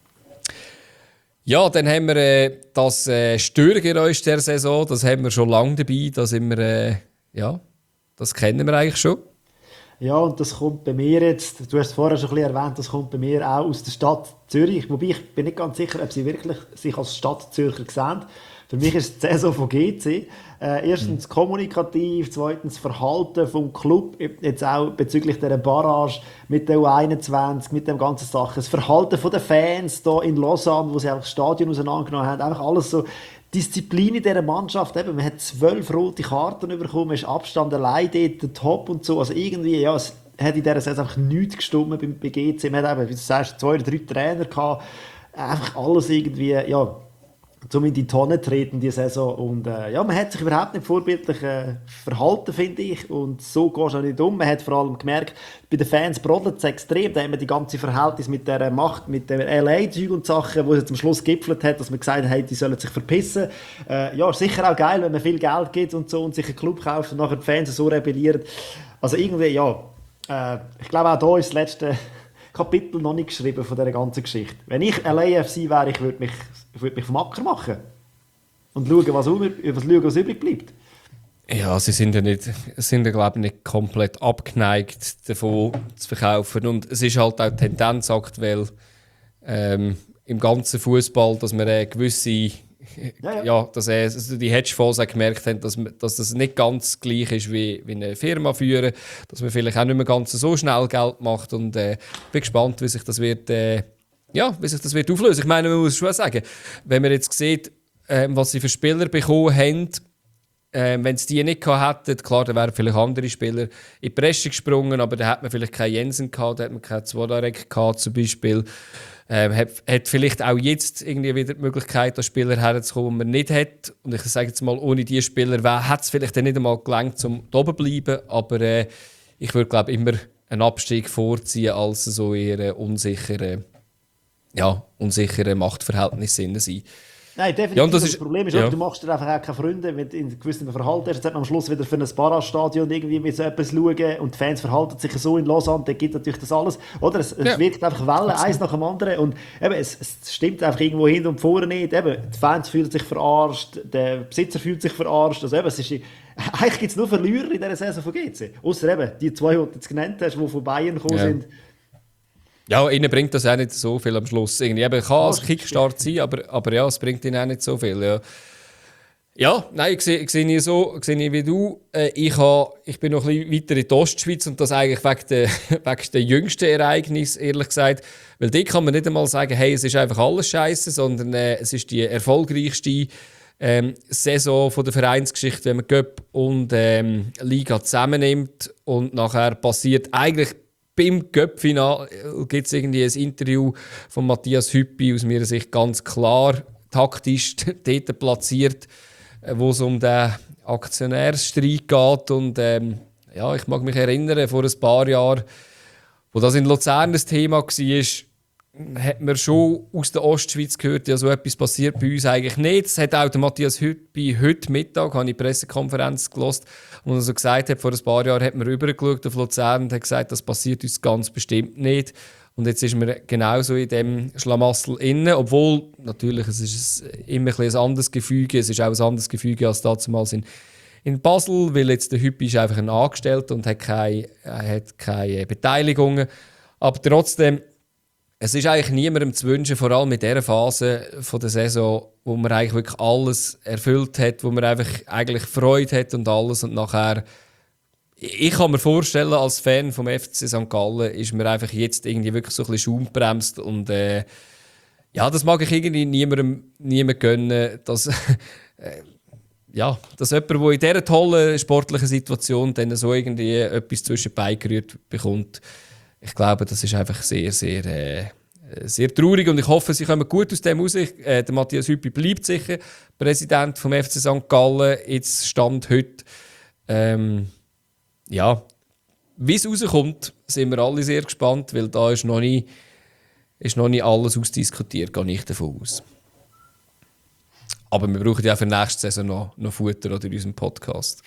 [SPEAKER 2] Ja, dann haben wir äh, das äh, Störgeräusch der Saison. Das haben wir schon lange dabei. Da sind wir, äh, ja, das kennen wir eigentlich schon.
[SPEAKER 1] Ja, und das kommt bei mir jetzt, du hast es vorher schon ein bisschen erwähnt, das kommt bei mir auch aus der Stadt Zürich. Wobei ich bin nicht ganz sicher, ob sie wirklich sich als Stadtzürcher sehen. Für mich ist es die Saison von G C. Äh, erstens mhm. kommunikativ, zweitens Verhalten vom Club, jetzt auch bezüglich dieser Barrage mit der U einundzwanzig, mit den ganzen Sachen. Das Verhalten der Fans hier in Lausanne, wo sie einfach das Stadion auseinandergenommen haben, einfach alles so. Disziplin in dieser Mannschaft, eben, man hat zwölf rote Karten bekommen, man ist Abstand allein dort, der Top und so, also irgendwie, ja, es hat in dieser Saison einfach nichts gestimmt bei G C, man hat eben, wie du sagst, zwei oder drei Trainer gehabt, einfach alles irgendwie, ja, zum in die Tonne treten, die Saison. Und äh, ja, man hat sich überhaupt nicht vorbildlich äh, verhalten, finde ich. Und so gehst du auch nicht um. Man hat vor allem gemerkt, bei den Fans brodelt es extrem. Da haben wir die ganze Verhältnis mit der Macht, mit den L A-Zeug und Sachen, wo es zum Schluss gipfelt hat, dass man gesagt hat, hey, die sollen sich verpissen. Äh, ja, ist sicher auch geil, wenn man viel Geld gibt und so und sich einen Club kauft und nachher die Fans so rebellieren. Also irgendwie, ja, äh, ich glaube auch hier ist das letzte Kapitel noch nicht geschrieben von dieser ganzen Geschichte. Wenn ich L A F C wäre, ich würde mich, würd mich vom Acker machen und schauen, was, was, schauen, was übrig bleibt.
[SPEAKER 2] Ja, sie sind ja nicht, sind ja, glaube ich, nicht komplett abgeneigt davon zu verkaufen. Und es ist halt auch die Tendenz aktuell ähm, im ganzen Fußball, dass man eine gewisse, ja, ja. ja dass äh, also die Hedgefonds auch gemerkt haben, dass, man, dass das nicht ganz gleich ist wie, wie eine Firma führen, dass man vielleicht auch nicht mehr ganz so schnell Geld macht. Und äh, bin gespannt, wie sich das wird, äh, ja, wie sich das wird auflösen. Ich meine, man muss schon sagen, wenn man jetzt sieht, äh, was sie für Spieler bekommen haben, Ähm, wenn es die nicht gehabt hätten, klar, dann wären vielleicht andere Spieler in die Presse gesprungen, aber da hat man vielleicht keinen Jensen gehabt, da hat man keinen Zwodarek gehabt zum Beispiel. Ähm, hat, hat vielleicht auch jetzt irgendwie wieder die Möglichkeit, an Spieler herzukommen, die man nicht hat. Und ich sage jetzt mal, ohne diese Spieler hat es vielleicht dann nicht einmal gelangt, um da oben zu bleiben. Aber äh, ich würde, glaube immer einen Abstieg vorziehen, als so eher unsichere, ja, unsichere Machtverhältnisse sein.
[SPEAKER 1] Nein, definitiv.
[SPEAKER 2] Ja, und das,
[SPEAKER 1] das
[SPEAKER 2] ist,
[SPEAKER 1] Problem ist, ja. du machst dir einfach auch keine Freunde mit in gewissem Verhalten. Jetzt hat man am Schluss wieder für ein Barrage-Stadion irgendwie mit so etwas schauen und die Fans verhalten sich so in Lausanne, dann gibt natürlich das alles. Oder? Es, es ja. wirkt einfach Wellen, eins nach dem anderen. Und eben, es, es stimmt einfach irgendwo hin und vorne nicht. Eben, die Fans fühlen sich verarscht, der Besitzer fühlt sich verarscht. Also eben, es ist, eigentlich gibt es nur Verlierer in dieser Saison von G C. Ausser eben die zwei, die du jetzt genannt hast, die von Bayern gekommen ja. sind.
[SPEAKER 2] Ja, ihnen bringt das auch nicht so viel am Schluss. Irgendwie. Eben, kann als Kickstart sein, aber, aber ja, es bringt ihnen auch nicht so viel. Ja, ja nein, ich sehe, ich sehe nie so ich sehe nie wie du. Äh, ich, ha, ich bin noch ein bisschen weiter in der Ostschweiz und das eigentlich wegen der, wegen der jüngsten Ereignisse, ehrlich gesagt. Weil dort kann man nicht einmal sagen, hey, es ist einfach alles scheiße, sondern äh, es ist die erfolgreichste ähm, Saison von der Vereinsgeschichte, wenn man Cup und ähm, Liga zusammennimmt. Und nachher passiert eigentlich beim Cup-Final gibt es irgendwie ein Interview von Matthias Hüppi, aus meiner Sicht ganz klar taktisch dort platziert, wo es um den Aktionärsstreit geht. Und ähm, ja, ich mag mich erinnern, vor ein paar Jahren, wo das in Luzern das Thema war, hat man schon aus der Ostschweiz gehört, ja, so etwas passiert bei uns eigentlich nicht. Das hat auch der Matthias Hüppi heute Mittag, habe ich eine Pressekonferenz gehört, wo er so gesagt hat, vor ein paar Jahren hat man rübergeschaut auf Luzern und hat gesagt, das passiert uns ganz bestimmt nicht. Und jetzt ist man genauso in dem Schlamassel inne, obwohl natürlich es ist immer ein, ein anderes Gefüge, es ist auch ein anderes Gefüge als damals in, in Basel, weil jetzt der Hüppi ist einfach ein Angestellter und hat keine, hat keine Beteiligungen. Aber trotzdem, es ist eigentlich niemandem zu wünschen, vor allem in dieser Phase von der Saison, wo man eigentlich wirklich alles erfüllt hat, wo man einfach eigentlich Freude hat und alles und nachher. Ich kann mir vorstellen, als Fan vom F C Sankt Gallen ist mir einfach jetzt irgendwie wirklich so ein bisschen Schaumbremst und äh, ja, das mag ich irgendwie niemandem, niemandem gönnen, dass, äh, ja, dass jemand, der in dieser tollen sportlichen Situation dann so irgendwie etwas zwischen die Beine gerührt bekommt. Ich glaube, das ist einfach sehr, sehr, äh, sehr traurig und ich hoffe, sie kommen gut aus dem raus. Äh, der Matthias Hüppi bleibt sicher Präsident vom F C Sankt Gallen, jetzt Stand heute. Ähm, ja, wie es rauskommt, sind wir alle sehr gespannt, weil da ist noch nicht, ist noch nicht alles ausdiskutiert, gehe ich davon aus. Aber wir brauchen ja für nächste Saison noch, noch Futter oder in unserem Podcast.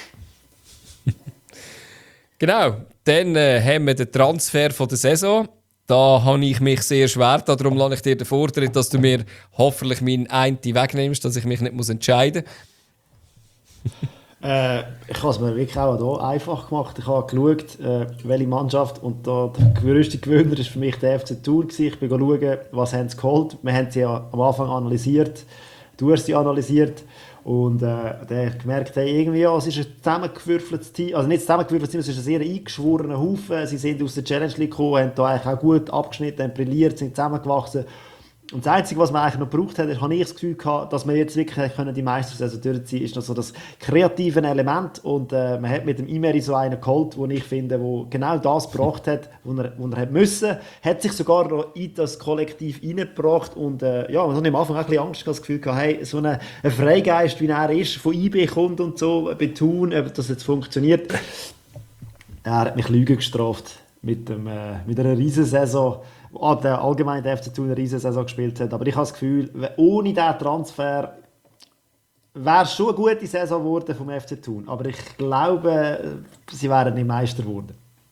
[SPEAKER 2] Genau, dann äh, haben wir den Transfer von der Saison. Da habe ich mich sehr schwer. Darum lasse ich dir den Vortritt, dass du mir hoffentlich meinen einen wegnimmst, dass ich mich nicht muss entscheiden muss.
[SPEAKER 1] äh, ich habe es mir wirklich auch hier einfach gemacht. Ich habe geschaut, äh, welche Mannschaft, und da, der grösste Gewinner war für mich der F C Thun. Ich bin schauen, was haben sie geholt. Wir haben sie ja am Anfang analysiert. Du hast sie analysiert. Und äh, da habe ich gemerkt, hey, irgendwie, ja, es ist ein zusammengewürfeltes Team, also nicht zusammengewürfeltes Team, es ist ein sehr eingeschworener Haufen. Sie sind aus der Challenge League gekommen, haben da eigentlich auch gut abgeschnitten, haben brilliert, sind zusammengewachsen. Und das Einzige, was man eigentlich noch gebraucht hat, ist, habe ich das Gefühl gehabt, dass wir jetzt wirklich können die Meistersaison durchziehen, ist noch so das kreative Element. Und äh, man hat mit dem Imeri so einen geholt, den ich finde, der genau das gebracht hat, was er, was er hat müssen. Hat sich sogar noch in das Kollektiv reingebracht. Und äh, ja, man hat am Anfang auch ein bisschen Angst gehabt, das Gefühl gehabt, hey, so ein Freigeist, wie er ist, von I B kommt und so, betun, ob das jetzt funktioniert. Er hat mich Lügen gestraft mit, dem, äh, mit einer Riesensaison. Ah, der allgemein der F C Thun eine Riesensaison gespielt hat. Aber ich habe das Gefühl, ohne diesen Transfer wäre es schon eine gute Saison geworden vom F C Thun. Aber ich glaube, sie wären nicht Meister geworden.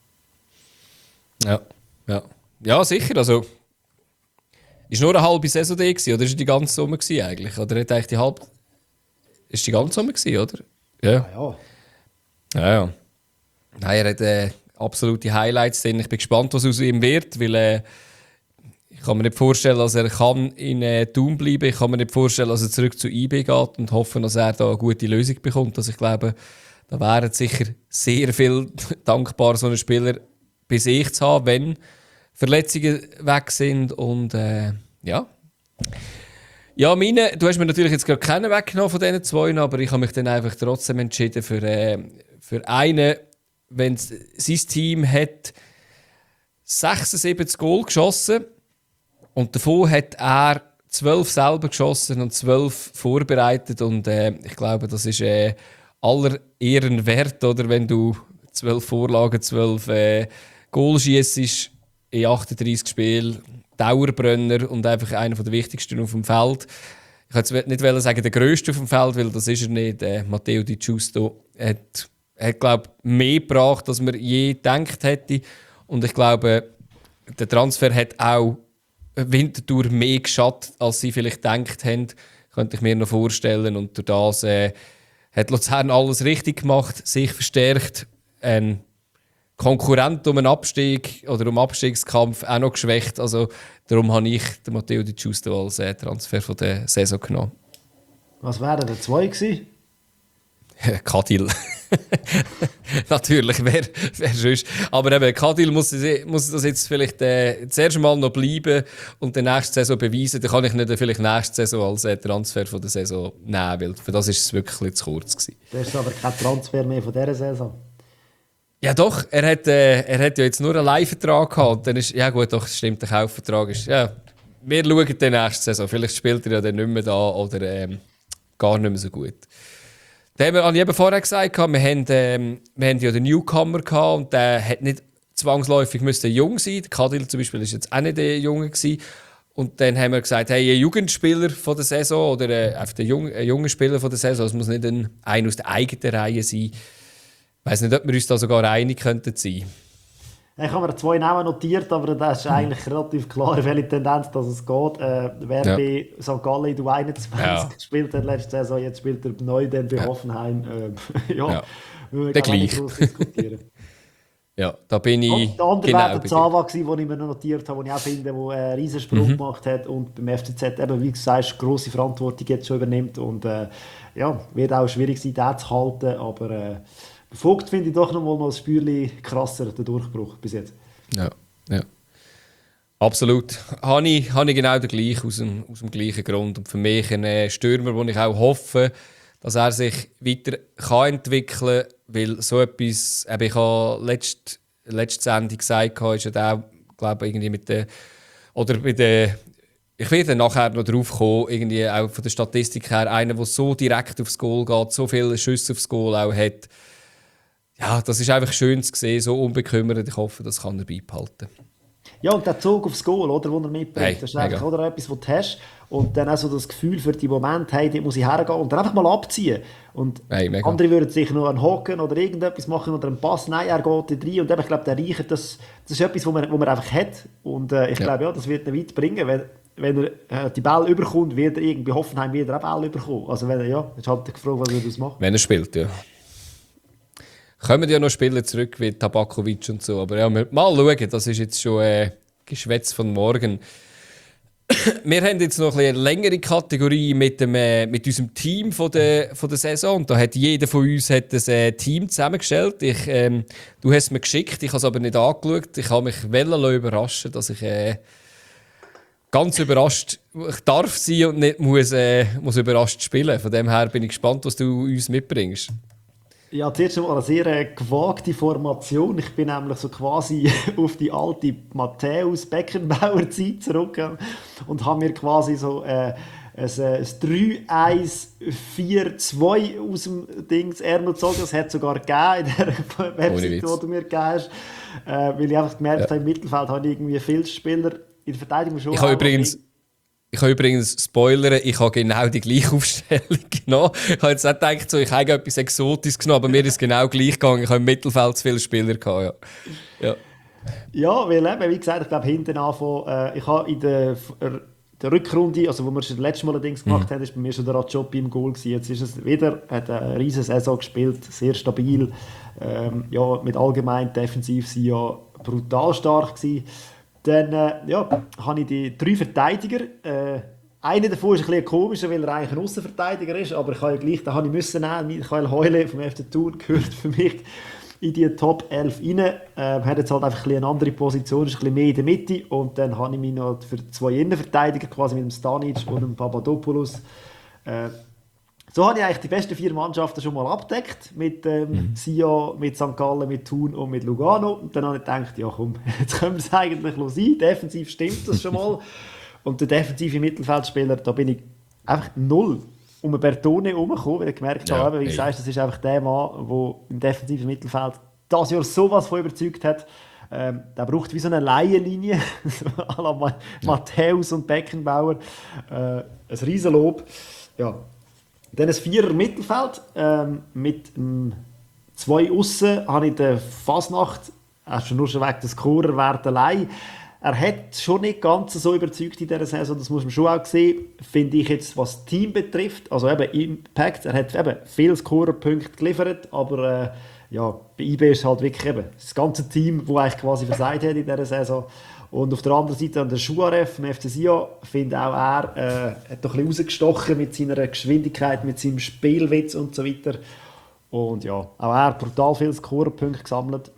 [SPEAKER 2] Ja, ja. Ja, sicher. Also, ist nur eine halbe Saison da gewesen, oder ist die ganze Sommer gewesen eigentlich? Oder hat eigentlich die halbe... Ist die ganze Sommer gewesen, oder? Ja.
[SPEAKER 1] Ja, ja.
[SPEAKER 2] Ja, ja. Nein, er hat äh, absolute Highlights drin. Ich bin gespannt, was aus ihm wird, weil äh, ich kann mir nicht vorstellen, dass er kann in äh, Thun bleiben kann. Ich kann mir nicht vorstellen, dass er zurück zu I B geht und hoffe, dass er da eine gute Lösung bekommt. Also ich glaube, da wären sicher sehr viel dankbar, so einen Spieler bei sich zu haben, wenn Verletzungen weg sind. Und äh, ja. Ja, meine, du hast mir natürlich jetzt gerade keinen weggenommen von diesen zwei, aber ich habe mich dann einfach trotzdem entschieden für, äh, für einen, wenn sein Team hat sechsundsiebzig Goal geschossen und davon hat er zwölf selber geschossen und zwölf vorbereitet. Und äh, ich glaube, das ist äh, aller Ehren wert, oder, wenn du zwölf Vorlagen, zwölf äh, Goal schiessest in achtunddreissig Spielen, Dauerbrenner und einfach einer der wichtigsten auf dem Feld. Ich wollte jetzt nicht sagen, der grösste auf dem Feld, weil das ist er nicht. Äh, Matteo Di Giusto hat, hat glaube ich, mehr gebracht, als man je gedacht hätte. Und ich glaube, der Transfer hat auch Winterthur mehr geschadet, als sie vielleicht gedacht haben. Könnte ich mir noch vorstellen. Und durch das äh, hat Luzern alles richtig gemacht, sich verstärkt. Ein Konkurrent um einen Abstieg oder um einen Abstiegskampf auch noch geschwächt. Also, darum habe ich den Matteo Di Giusto als äh, Transfer von der Saison genommen.
[SPEAKER 1] Was wären denn zwei gewesen?
[SPEAKER 2] Kadil. Natürlich, wer, wer sonst. Aber eben, Kadil muss, muss das jetzt vielleicht äh, zuerst mal noch bleiben und die nächste Saison beweisen. Dann kann ich nicht vielleicht nächste Saison als äh, Transfer von der Saison nehmen, weil für das ist es wirklich ein bisschen zu kurz gewesen.
[SPEAKER 1] Das ist aber kein Transfer mehr von dieser Saison.
[SPEAKER 2] Ja doch, er hat, äh, er hat ja jetzt nur einen Leihvertrag gehabt. Und dann ist, ja gut, doch, stimmt, der Kaufvertrag ist, ja, wir schauen die nächste Saison. Vielleicht spielt er ja dann nicht mehr da oder ähm, gar nicht mehr so gut. Dann haben wir eben vorher gesagt, wir haben, ähm, wir haben ja den Newcomer gehabt und der hat nicht zwangsläufig müsste jung sein. Der Kadil zum Beispiel ist jetzt auch nicht der Junge gewesen. Und dann haben wir gesagt, hey, ein Jugendspieler von der Saison oder äh, einfach der Jung, ein junger Spieler von der Saison, es muss nicht ein, ein aus der eigenen Reihe sein. Ich weiss nicht, ob wir uns da sogar einig könnten sein.
[SPEAKER 1] Ich habe mir zwei Namen notiert, aber das ist eigentlich relativ klar, welche Tendenz dass es geht. Äh, wer ja. bei Sankt Gallen in der U einundzwanzig ja. gespielt hat letzte Saison, jetzt spielt er neu dann bei ja. Hoffenheim. Äh, ja, ja. wir
[SPEAKER 2] der gleich.
[SPEAKER 1] Nicht groß diskutieren.
[SPEAKER 2] Ja, da bin ich.
[SPEAKER 1] Und der andere genau, war der Zava, den ich mir noch notiert habe, den ich auch finde, der einen riesen Sprung mhm. gemacht hat und beim F C Z eben, wie du sagst, grosse Verantwortung jetzt schon übernimmt. Und äh, ja, wird auch schwierig sein, den zu halten, aber äh, Vogt finde ich doch noch mal ein Spürchen krasser, der Durchbruch bis jetzt.
[SPEAKER 2] Ja, ja. Absolut. Habe ich, habe ich genau den gleichen, aus dem, aus dem gleichen Grund. Und für mich ein äh, Stürmer, wo ich auch hoffe, dass er sich weiter kann entwickeln kann, weil so etwas, eben, ich habe letzte, letzte Sendung gesagt, ist ja auch, glaube ich, irgendwie mit der, oder bei der, ich werde nachher noch drauf kommen, irgendwie auch von der Statistik her, einer, der so direkt aufs Goal geht, so viele Schüsse aufs Goal auch hat. ja, das ist einfach schön zu sehen, so unbekümmert. Ich hoffe, das kann er beibehalten.
[SPEAKER 1] Ja, und der Zug aufs Goal, oder, den er mitbringt,
[SPEAKER 2] Hey,
[SPEAKER 1] das ist einfach
[SPEAKER 2] mega.
[SPEAKER 1] oder, etwas, was du hast. Und dann auch so das Gefühl für die Momente, hey, dort muss ich hergehen und dann einfach mal abziehen. Und
[SPEAKER 2] Hey, mega.
[SPEAKER 1] andere würden sich noch einen Hocken oder irgendetwas machen oder einen Pass. Nein, er geht dort rein. Und eben, ich glaube, der Reicher, das, das ist etwas, was man, was man einfach hat. Und äh, ich
[SPEAKER 2] Ja.
[SPEAKER 1] glaube, ja, das wird ihn weit bringen. Wenn, wenn er äh, die Bälle überkommt, wird er irgendwie Hoffenheim wieder auch Bälle überkommen. Also wenn er, ja, ist halt die Frage, was er daraus macht.
[SPEAKER 2] Wenn er spielt, ja. Kommen ja noch Spieler zurück wie Tabakovic und so. Aber ja, mal schauen, das ist jetzt schon äh, Geschwätz von morgen. Wir haben jetzt noch eine längere Kategorie mit, dem, äh, mit unserem Team von der, von der Saison. Und da hat jeder von uns hat ein äh, Team zusammengestellt. Ich, ähm, du hast es mir geschickt, ich habe es aber nicht angeschaut. Ich habe mich wollen überraschen, dass ich äh, ganz überrascht ich darf sein und nicht muss, äh, muss überrascht spielen. Von dem her bin ich gespannt, was du uns mitbringst.
[SPEAKER 1] Ja, zuerst einmal eine sehr äh, gewagte Formation. Ich bin nämlich so quasi auf die alte Matthäus-Beckenbauer-Zeit zurück äh, und habe mir quasi so äh, ein, äh, ein drei eins vier zwei aus dem Dings Ärmel gezogen. Das hat es sogar gegeben in der Webseite, die
[SPEAKER 2] Witz.
[SPEAKER 1] du mir gegeben hast. Äh, weil ich einfach gemerkt
[SPEAKER 2] Ja.
[SPEAKER 1] habe, im Mittelfeld habe ich irgendwie viele Spieler in der Verteidigung schon.
[SPEAKER 2] Ich habe
[SPEAKER 1] auch-
[SPEAKER 2] übrigens, ich habe übrigens spoilern, ich habe genau die gleiche Aufstellung genommen. Ich habe jetzt nicht gedacht, so, ich habe etwas Exotisches genommen, aber mir ist es genau gleich gegangen. Ich habe im Mittelfeld zu viele Spieler gehabt, ja. Ja.
[SPEAKER 1] Ja, weil eben, wie gesagt, ich glaube, hinten anfangen, äh, ich habe in der, F- er- der Rückrunde, also wo wir schon das letzte Mal allerdings gemacht haben, ist bei mir schon der Rajopi im Goal gewesen. Jetzt ist es wieder, hat eine riesige Saison gespielt, sehr stabil, ähm, ja, mit allgemein defensiv sind ja brutal stark gewesen. Dann, äh, ja, habe ich die drei Verteidiger, äh, einer davon ist ein bisschen komischer, weil er eigentlich ein Aussenverteidiger ist, aber ich habe ja gleich, da habe ich müssen nehmen, Michael Heule vom F C Thun gehört für mich in die Top elf rein. Äh, hat jetzt halt einfach ein bisschen eine andere Position, ist ein bisschen mehr in der Mitte. Und dann habe ich mich noch für zwei Innenverteidiger, quasi mit dem Stanic und dem Papadopoulos. Äh, so habe ich eigentlich die besten vier Mannschaften schon mal abgedeckt. Mit ähm, Sia, mit Sankt Gallen, mit Thun und mit Lugano. Und dann habe ich gedacht, ja komm, jetzt können wir es eigentlich sein. Defensiv stimmt das schon mal. Und der defensive Mittelfeldspieler, da bin ich einfach null um einen Bertone herumgekommen, weil ich gemerkt
[SPEAKER 2] Ja,
[SPEAKER 1] habe, wie du
[SPEAKER 2] ey.
[SPEAKER 1] sagst, das ist einfach der Mann, der im defensiven Mittelfeld das Jahr sowas von überzeugt hat. Ähm, der braucht wie so eine Laienlinie, so à la Ma- Matthäus und Beckenbauer. Äh, ein Riesenlob. Ja. Dann ein Vierer Mittelfeld ähm, mit ähm, zwei Aussen habe ich den Fasnacht, hast du nur schon wegen des Scorerwert allein. Er hat schon nicht ganz so überzeugt in dieser Saison, das muss man schon auch sehen, finde ich jetzt, was das Team betrifft. Also eben Impact, er hat eben viele Scorerpunkte geliefert, aber äh, ja, bei I B ist es halt wirklich eben das ganze Team, das eigentlich quasi versagt hat in dieser Saison. Und auf der anderen Seite an der Schuarev vom F C Sion, finde auch er, äh, hat doch ein bisschen rausgestochen mit seiner Geschwindigkeit, mit seinem Spielwitz und so weiter. Und ja, auch er hat brutal viele Scorerpunkte gesammelt.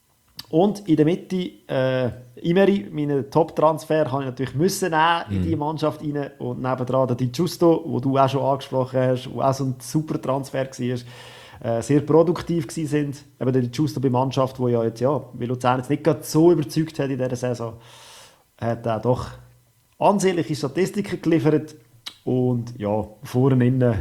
[SPEAKER 1] Und in der Mitte, äh, Imeri, meinen Top-Transfer, habe ich natürlich müssen nehmen in diese Mannschaft rein. Und nebendran der Di Giusto, den du auch schon angesprochen hast, der auch so ein super Transfer war, äh, sehr produktiv gewesen sind. Eben der Di Giusto bei Mannschaft, die ja jetzt, ja, weil Luzern jetzt nicht gerade so überzeugt hat in dieser Saison, hat er doch ansehnliche Statistiken geliefert. Und ja, vorne innen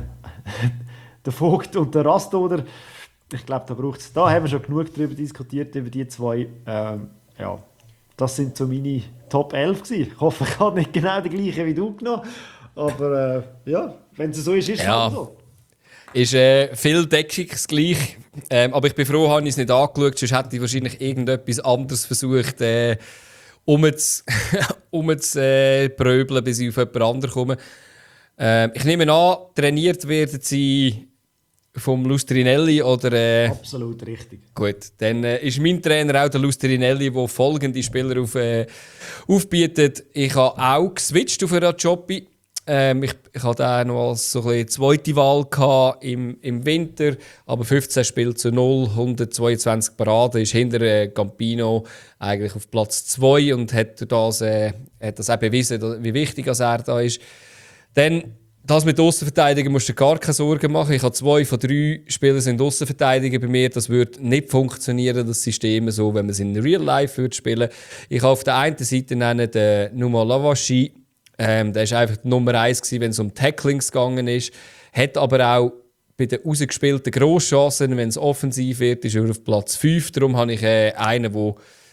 [SPEAKER 1] der Vogt und der Rastoder. Ich glaube, da braucht es. Da haben wir schon genug darüber diskutiert, über die zwei. Ähm, ja, das sind so meine Top elf gewesen. Ich hoffe, ich habe nicht genau die gleiche wie du genommen. Aber äh, ja, wenn es so ist, ist es
[SPEAKER 2] Ja.
[SPEAKER 1] halt so.
[SPEAKER 2] Ist äh, viel deckungsgleich. Ähm, aber ich bin froh, habe ich es nicht angeschaut, sonst hätte ich wahrscheinlich irgendetwas anderes versucht, äh, um zu um zu, äh, pröbeln, bis ich auf jemand anderen komme. Ähm, ich nehme an, trainiert werden sie vom Lustrinelli oder... Äh,
[SPEAKER 1] Absolut richtig.
[SPEAKER 2] Gut, dann äh, ist mein Trainer auch der Lustrinelli, der folgende Spieler auf, äh, aufbietet. Ich habe auch geswitcht auf Rajopi. Ähm, ich ich hatte den noch als so ein bisschen zweite Wahl gehabt im, im Winter, aber fünfzehn Spiele zu null, hundertzweiundzwanzig Paraden, ist hinter äh, Campino eigentlich auf Platz zwei und hat durch das, äh, hat das auch bewiesen, dass- wie wichtig dass er da ist. Dann das mit Aussenverteidigen musst du dir gar keine Sorgen machen. Ich habe zwei von drei Spielern sind Aussenverteidiger bei mir. Das würde nicht funktionieren, das System so, wenn man es in Real Life würde spielen. Ich habe auf der einen Seite nennen den Numa Lavashi. Ähm, der war einfach die Nummer eins, wenn es um Tacklings gegangen ist. Hat aber auch bei den rausgespielten Grosschancen, wenn es offensiv wird, ist er auf Platz fünf. Darum habe ich äh, einen, wo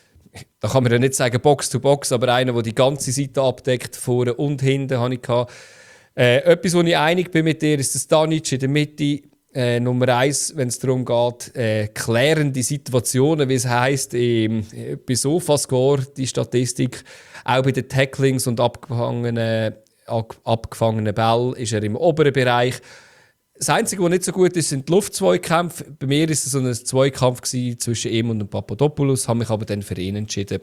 [SPEAKER 2] da kann man ja nicht sagen Box to Box, aber einer, der die ganze Seite abdeckt, vorne und hinten, habe ich gehabt. Äh, etwas, wo ich einig bin mit dir, ist der Stanic in der Mitte. Äh, Nummer eins, wenn es darum geht, äh, klärende Situationen, wie es heisst, ähm, bei Sofascore, die Statistik, auch bei den Tacklings und abgefangenen, ab, abgefangenen Bällen ist er im oberen Bereich. Das Einzige, was nicht so gut ist, sind die Luftzweikämpfe. Bei mir war es so ein Zweikampf zwischen ihm und dem Papadopoulos, habe mich aber dann für ihn entschieden.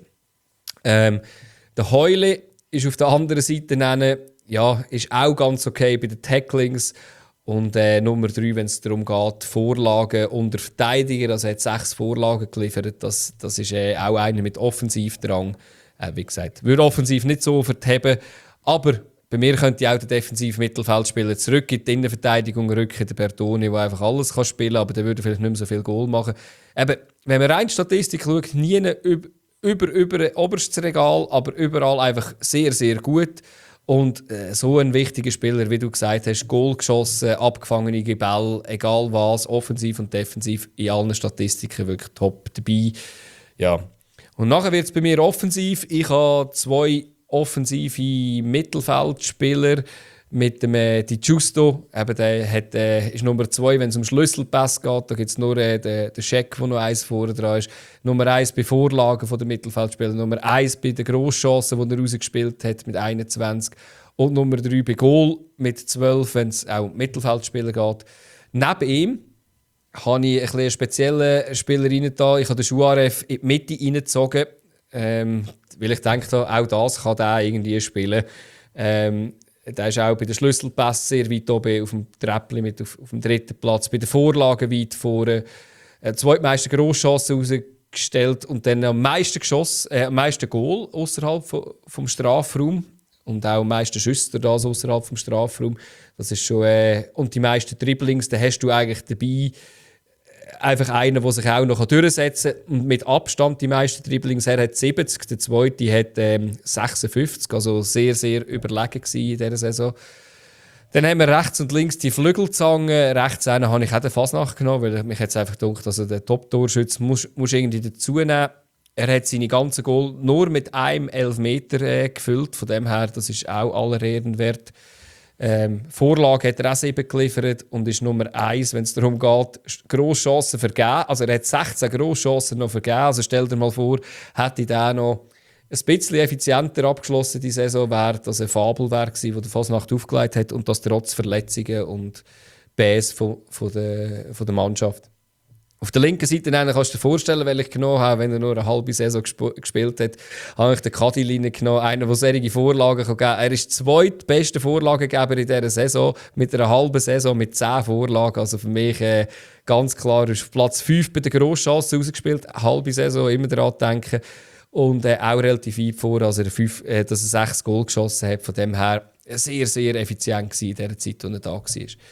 [SPEAKER 2] Ähm, der Heule ist auf der anderen Seite nennen, ja, ist auch ganz okay bei den Tacklings. Und äh, Nummer drei, wenn es darum geht, Vorlagen unter Verteidiger, also er hat sechs Vorlagen geliefert, das, das ist äh, auch einer mit Offensivdrang. Äh, wie gesagt, würde offensiv nicht so verheben, aber bei mir könnte auch der defensive Mittelfeldspieler zurück in die Innenverteidigung rücken, der Bertoni, der einfach alles kann spielen kann, aber der würde vielleicht nicht mehr so viel Goal machen. Eben, wenn man rein Statistik schaut, nie über, über, über oberstes Regal, aber überall einfach sehr, sehr gut. Und äh, so ein wichtiger Spieler, wie du gesagt hast, Goal geschossen, abgefangene Bälle, egal was, offensiv und defensiv, in allen Statistiken wirklich top dabei. Ja. Und nachher wird es bei mir offensiv. Ich habe zwei offensive Mittelfeldspieler mit dem äh, Di Giusto. Eben, der hat, äh, ist Nummer zwei, wenn es um Schlüsselpass geht. Da gibt es nur äh, den, den Scheck, der noch eins vorne dran ist. Nummer eins bei Vorlagen von der Mittelfeldspieler. Nummer eins bei den Grosschancen, die er rausgespielt hat mit einundzwanzig. Und Nummer drei bei Goal mit zwölf, wenn es auch um Mittelfeldspieler geht. Neben ihm habe ich ein bisschen einen speziellen Spieler reingetan. Ich habe den Schuaref in die Mitte reingezogen. Ähm, weil ich denke, auch das kann der irgendwie spielen. Ähm, der ist auch bei den Schlüsselpässen sehr weit oben auf dem Treppli mit auf, auf dem dritten Platz. Bei den Vorlagen weit vorne. Äh, zweitmeiste Grosschancen rausgestellt und dann am meisten Geschoss, äh, am meisten Goal außerhalb vom, vom Strafraum. Und auch am meisten Schüsse das außerhalb vom Strafraum. Das ist schon, äh, und die meisten Dribblings, da hast du eigentlich dabei einfach einer, der sich auch noch durchsetzen kann. Und mit Abstand die meisten Dribblings. Er hat siebzig, der zweite hat ähm, sechsundfünfzig. Also sehr, sehr überlegen in dieser Saison. Dann haben wir rechts und links die Flügelzangen. Rechts einen habe ich auch den Fasnacht genommen, weil mich jetzt einfach gedacht, also der Top-Torschütze muss, muss irgendwie dazu nehmen. Er hat seine ganzen Goal nur mit einem Elfmeter äh, gefüllt. Von dem her, das ist auch aller Ehren wert. Ähm, Vorlage hat er auch sieben geliefert und ist Nummer eins, wenn es darum geht, Grosschancen vergeben. Also er hat sechzehn Grosschancen noch vergeben. Also stell dir mal vor, hätte der noch ein bisschen effizienter abgeschlossen die Saison, wäre das ein Fabelwerk gewesen, das der Fasnacht aufgelegt hat und das trotz Verletzungen und Bs von, von, der, von der Mannschaft. Auf der linken Seite kannst du dir vorstellen, weil ich genommen habe, wenn er nur eine halbe Saison gesp- gespielt hat, habe ich den Kadilin genommen, einen, der solche Vorlagen geben kann. Er ist der zweitbeste Vorlagengeber in dieser Saison, mit einer halben Saison mit zehn Vorlagen. Also für mich äh, ganz klar, er ist auf Platz fünf bei den Grosschancen rausgespielt, eine halbe Saison, immer daran denken. Und äh, auch relativ weit vor, also er fünf, äh, dass er sechs Goal geschossen hat. Von dem her sehr, sehr effizient in dieser Zeit, als er da war.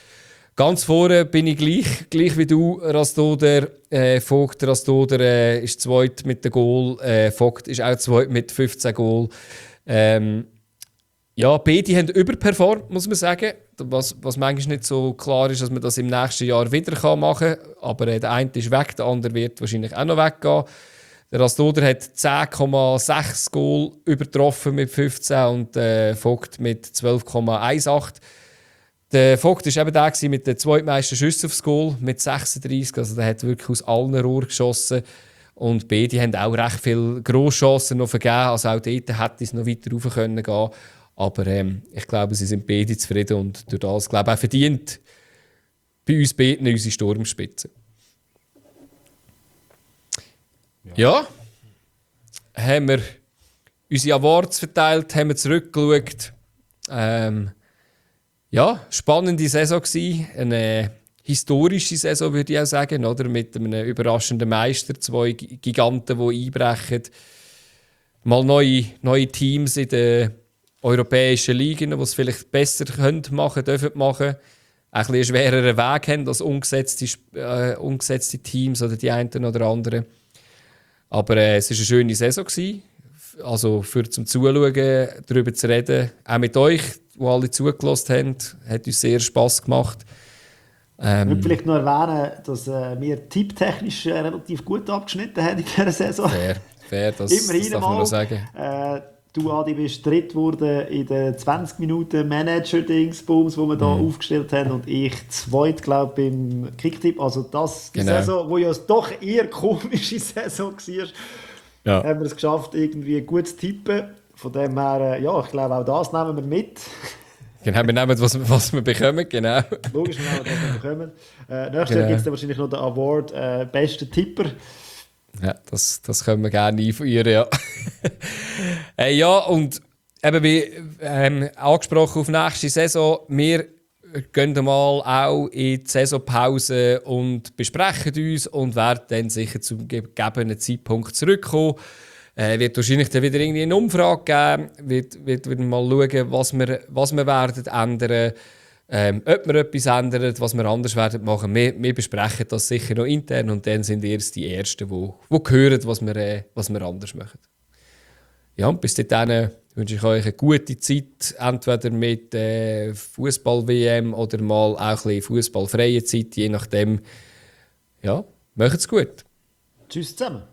[SPEAKER 2] Ganz vorne bin ich gleich, gleich wie du, Rastoder. Äh, Vogt Rastoder äh, ist zweit mit dem Goal. Äh, Vogt ist auch zweit mit fünfzehn Goal. Ähm, ja, beide haben überperformt, muss man sagen. Was, was manchmal nicht so klar ist, dass man das im nächsten Jahr wieder machen kann. Aber äh, der eine ist weg, der andere wird wahrscheinlich auch noch weggehen. Der Rastoder hat zehn Komma sechs Goal übertroffen mit fünfzehn und äh, Vogt mit zwölf Komma achtzehn. Der Vogt war eben der mit den zweitmeisten Schüssen aufs Goal mit sechsunddreißig. Also der hat wirklich aus allen Rohren geschossen. Und beide haben auch recht viele Grosschancen noch vergeben. Also auch dort hätte es noch weiter rauf können gehen. Aber ähm, ich glaube, sie sind beide zufrieden und durch das glaube ich auch verdient bei uns beiden unsere Sturmspitze. Ja. ja, haben wir unsere Awards verteilt, haben wir zurückgeschaut. Ähm, Ja, spannende Saison gsi, eine historische Saison würde ich auch sagen, oder? Mit einem überraschenden Meister, zwei Giganten, die einbrechen. Mal neue, neue Teams in den europäischen Ligen, die es vielleicht besser können machen, dürfen machen. Ein bisschen einen schwereren Weg haben als umgesetzte, äh, umgesetzte Teams oder die einen oder anderen. Aber äh, es war eine schöne Saison gsi. Also für zum Zuschauen, darüber zu reden, auch mit euch, die alle zugelassen haben, hat uns sehr Spass gemacht.
[SPEAKER 1] Ich würde
[SPEAKER 2] Ähm,
[SPEAKER 1] vielleicht noch erwähnen, dass äh, wir tipptechnisch äh, relativ gut abgeschnitten haben in dieser Saison.
[SPEAKER 2] fair, fair, das, das
[SPEAKER 1] Immerhin
[SPEAKER 2] darf man noch
[SPEAKER 1] mal.
[SPEAKER 2] sagen.
[SPEAKER 1] Äh, du, Adi, bist dritt geworden in den zwanzig Minuten Manager-Dingsbums, die wir hier
[SPEAKER 2] Mhm.
[SPEAKER 1] aufgestellt haben. Und ich zweit, glaube ich, beim Kicktipp. Also das, die
[SPEAKER 2] Genau.
[SPEAKER 1] Saison, wo ja doch eher komische Saison war,
[SPEAKER 2] Ja.
[SPEAKER 1] haben wir es geschafft, irgendwie gut zu tippen. Von dem her, äh, ja, ich glaube, auch das nehmen wir mit.
[SPEAKER 2] Genau, wir nehmen, was, was wir bekommen, genau.
[SPEAKER 1] Logisch, wir nehmen das, was wir bekommen. Äh, nächstes Jahr gibt es
[SPEAKER 2] Genau.
[SPEAKER 1] dann wahrscheinlich noch den Award äh, «Bester Tipper».
[SPEAKER 2] Ja, das, das können wir gerne einführen, ja. äh, ja, und eben wie ähm, angesprochen auf nächste Saison, wir gehen mal auch in die Saisonpause und besprechen uns und werden dann sicher zum gegebenen Zeitpunkt zurückkommen. Äh, wird wahrscheinlich dann wieder irgendwie eine Umfrage geben, wird, wird wieder mal schauen, was wir, was wir werden ändern, ähm, ob wir etwas ändern, was wir anders werden machen. Wir, wir besprechen das sicher noch intern und dann sind ihr die Ersten, die, die hören, was wir, äh, was wir anders machen. Ja, und bis dahin wünsche ich euch eine gute Zeit, entweder mit äh, Fußball-W M oder mal auch ein bisschen fußballfreie Zeit, je nachdem. Ja, macht's gut.
[SPEAKER 1] Tschüss zusammen.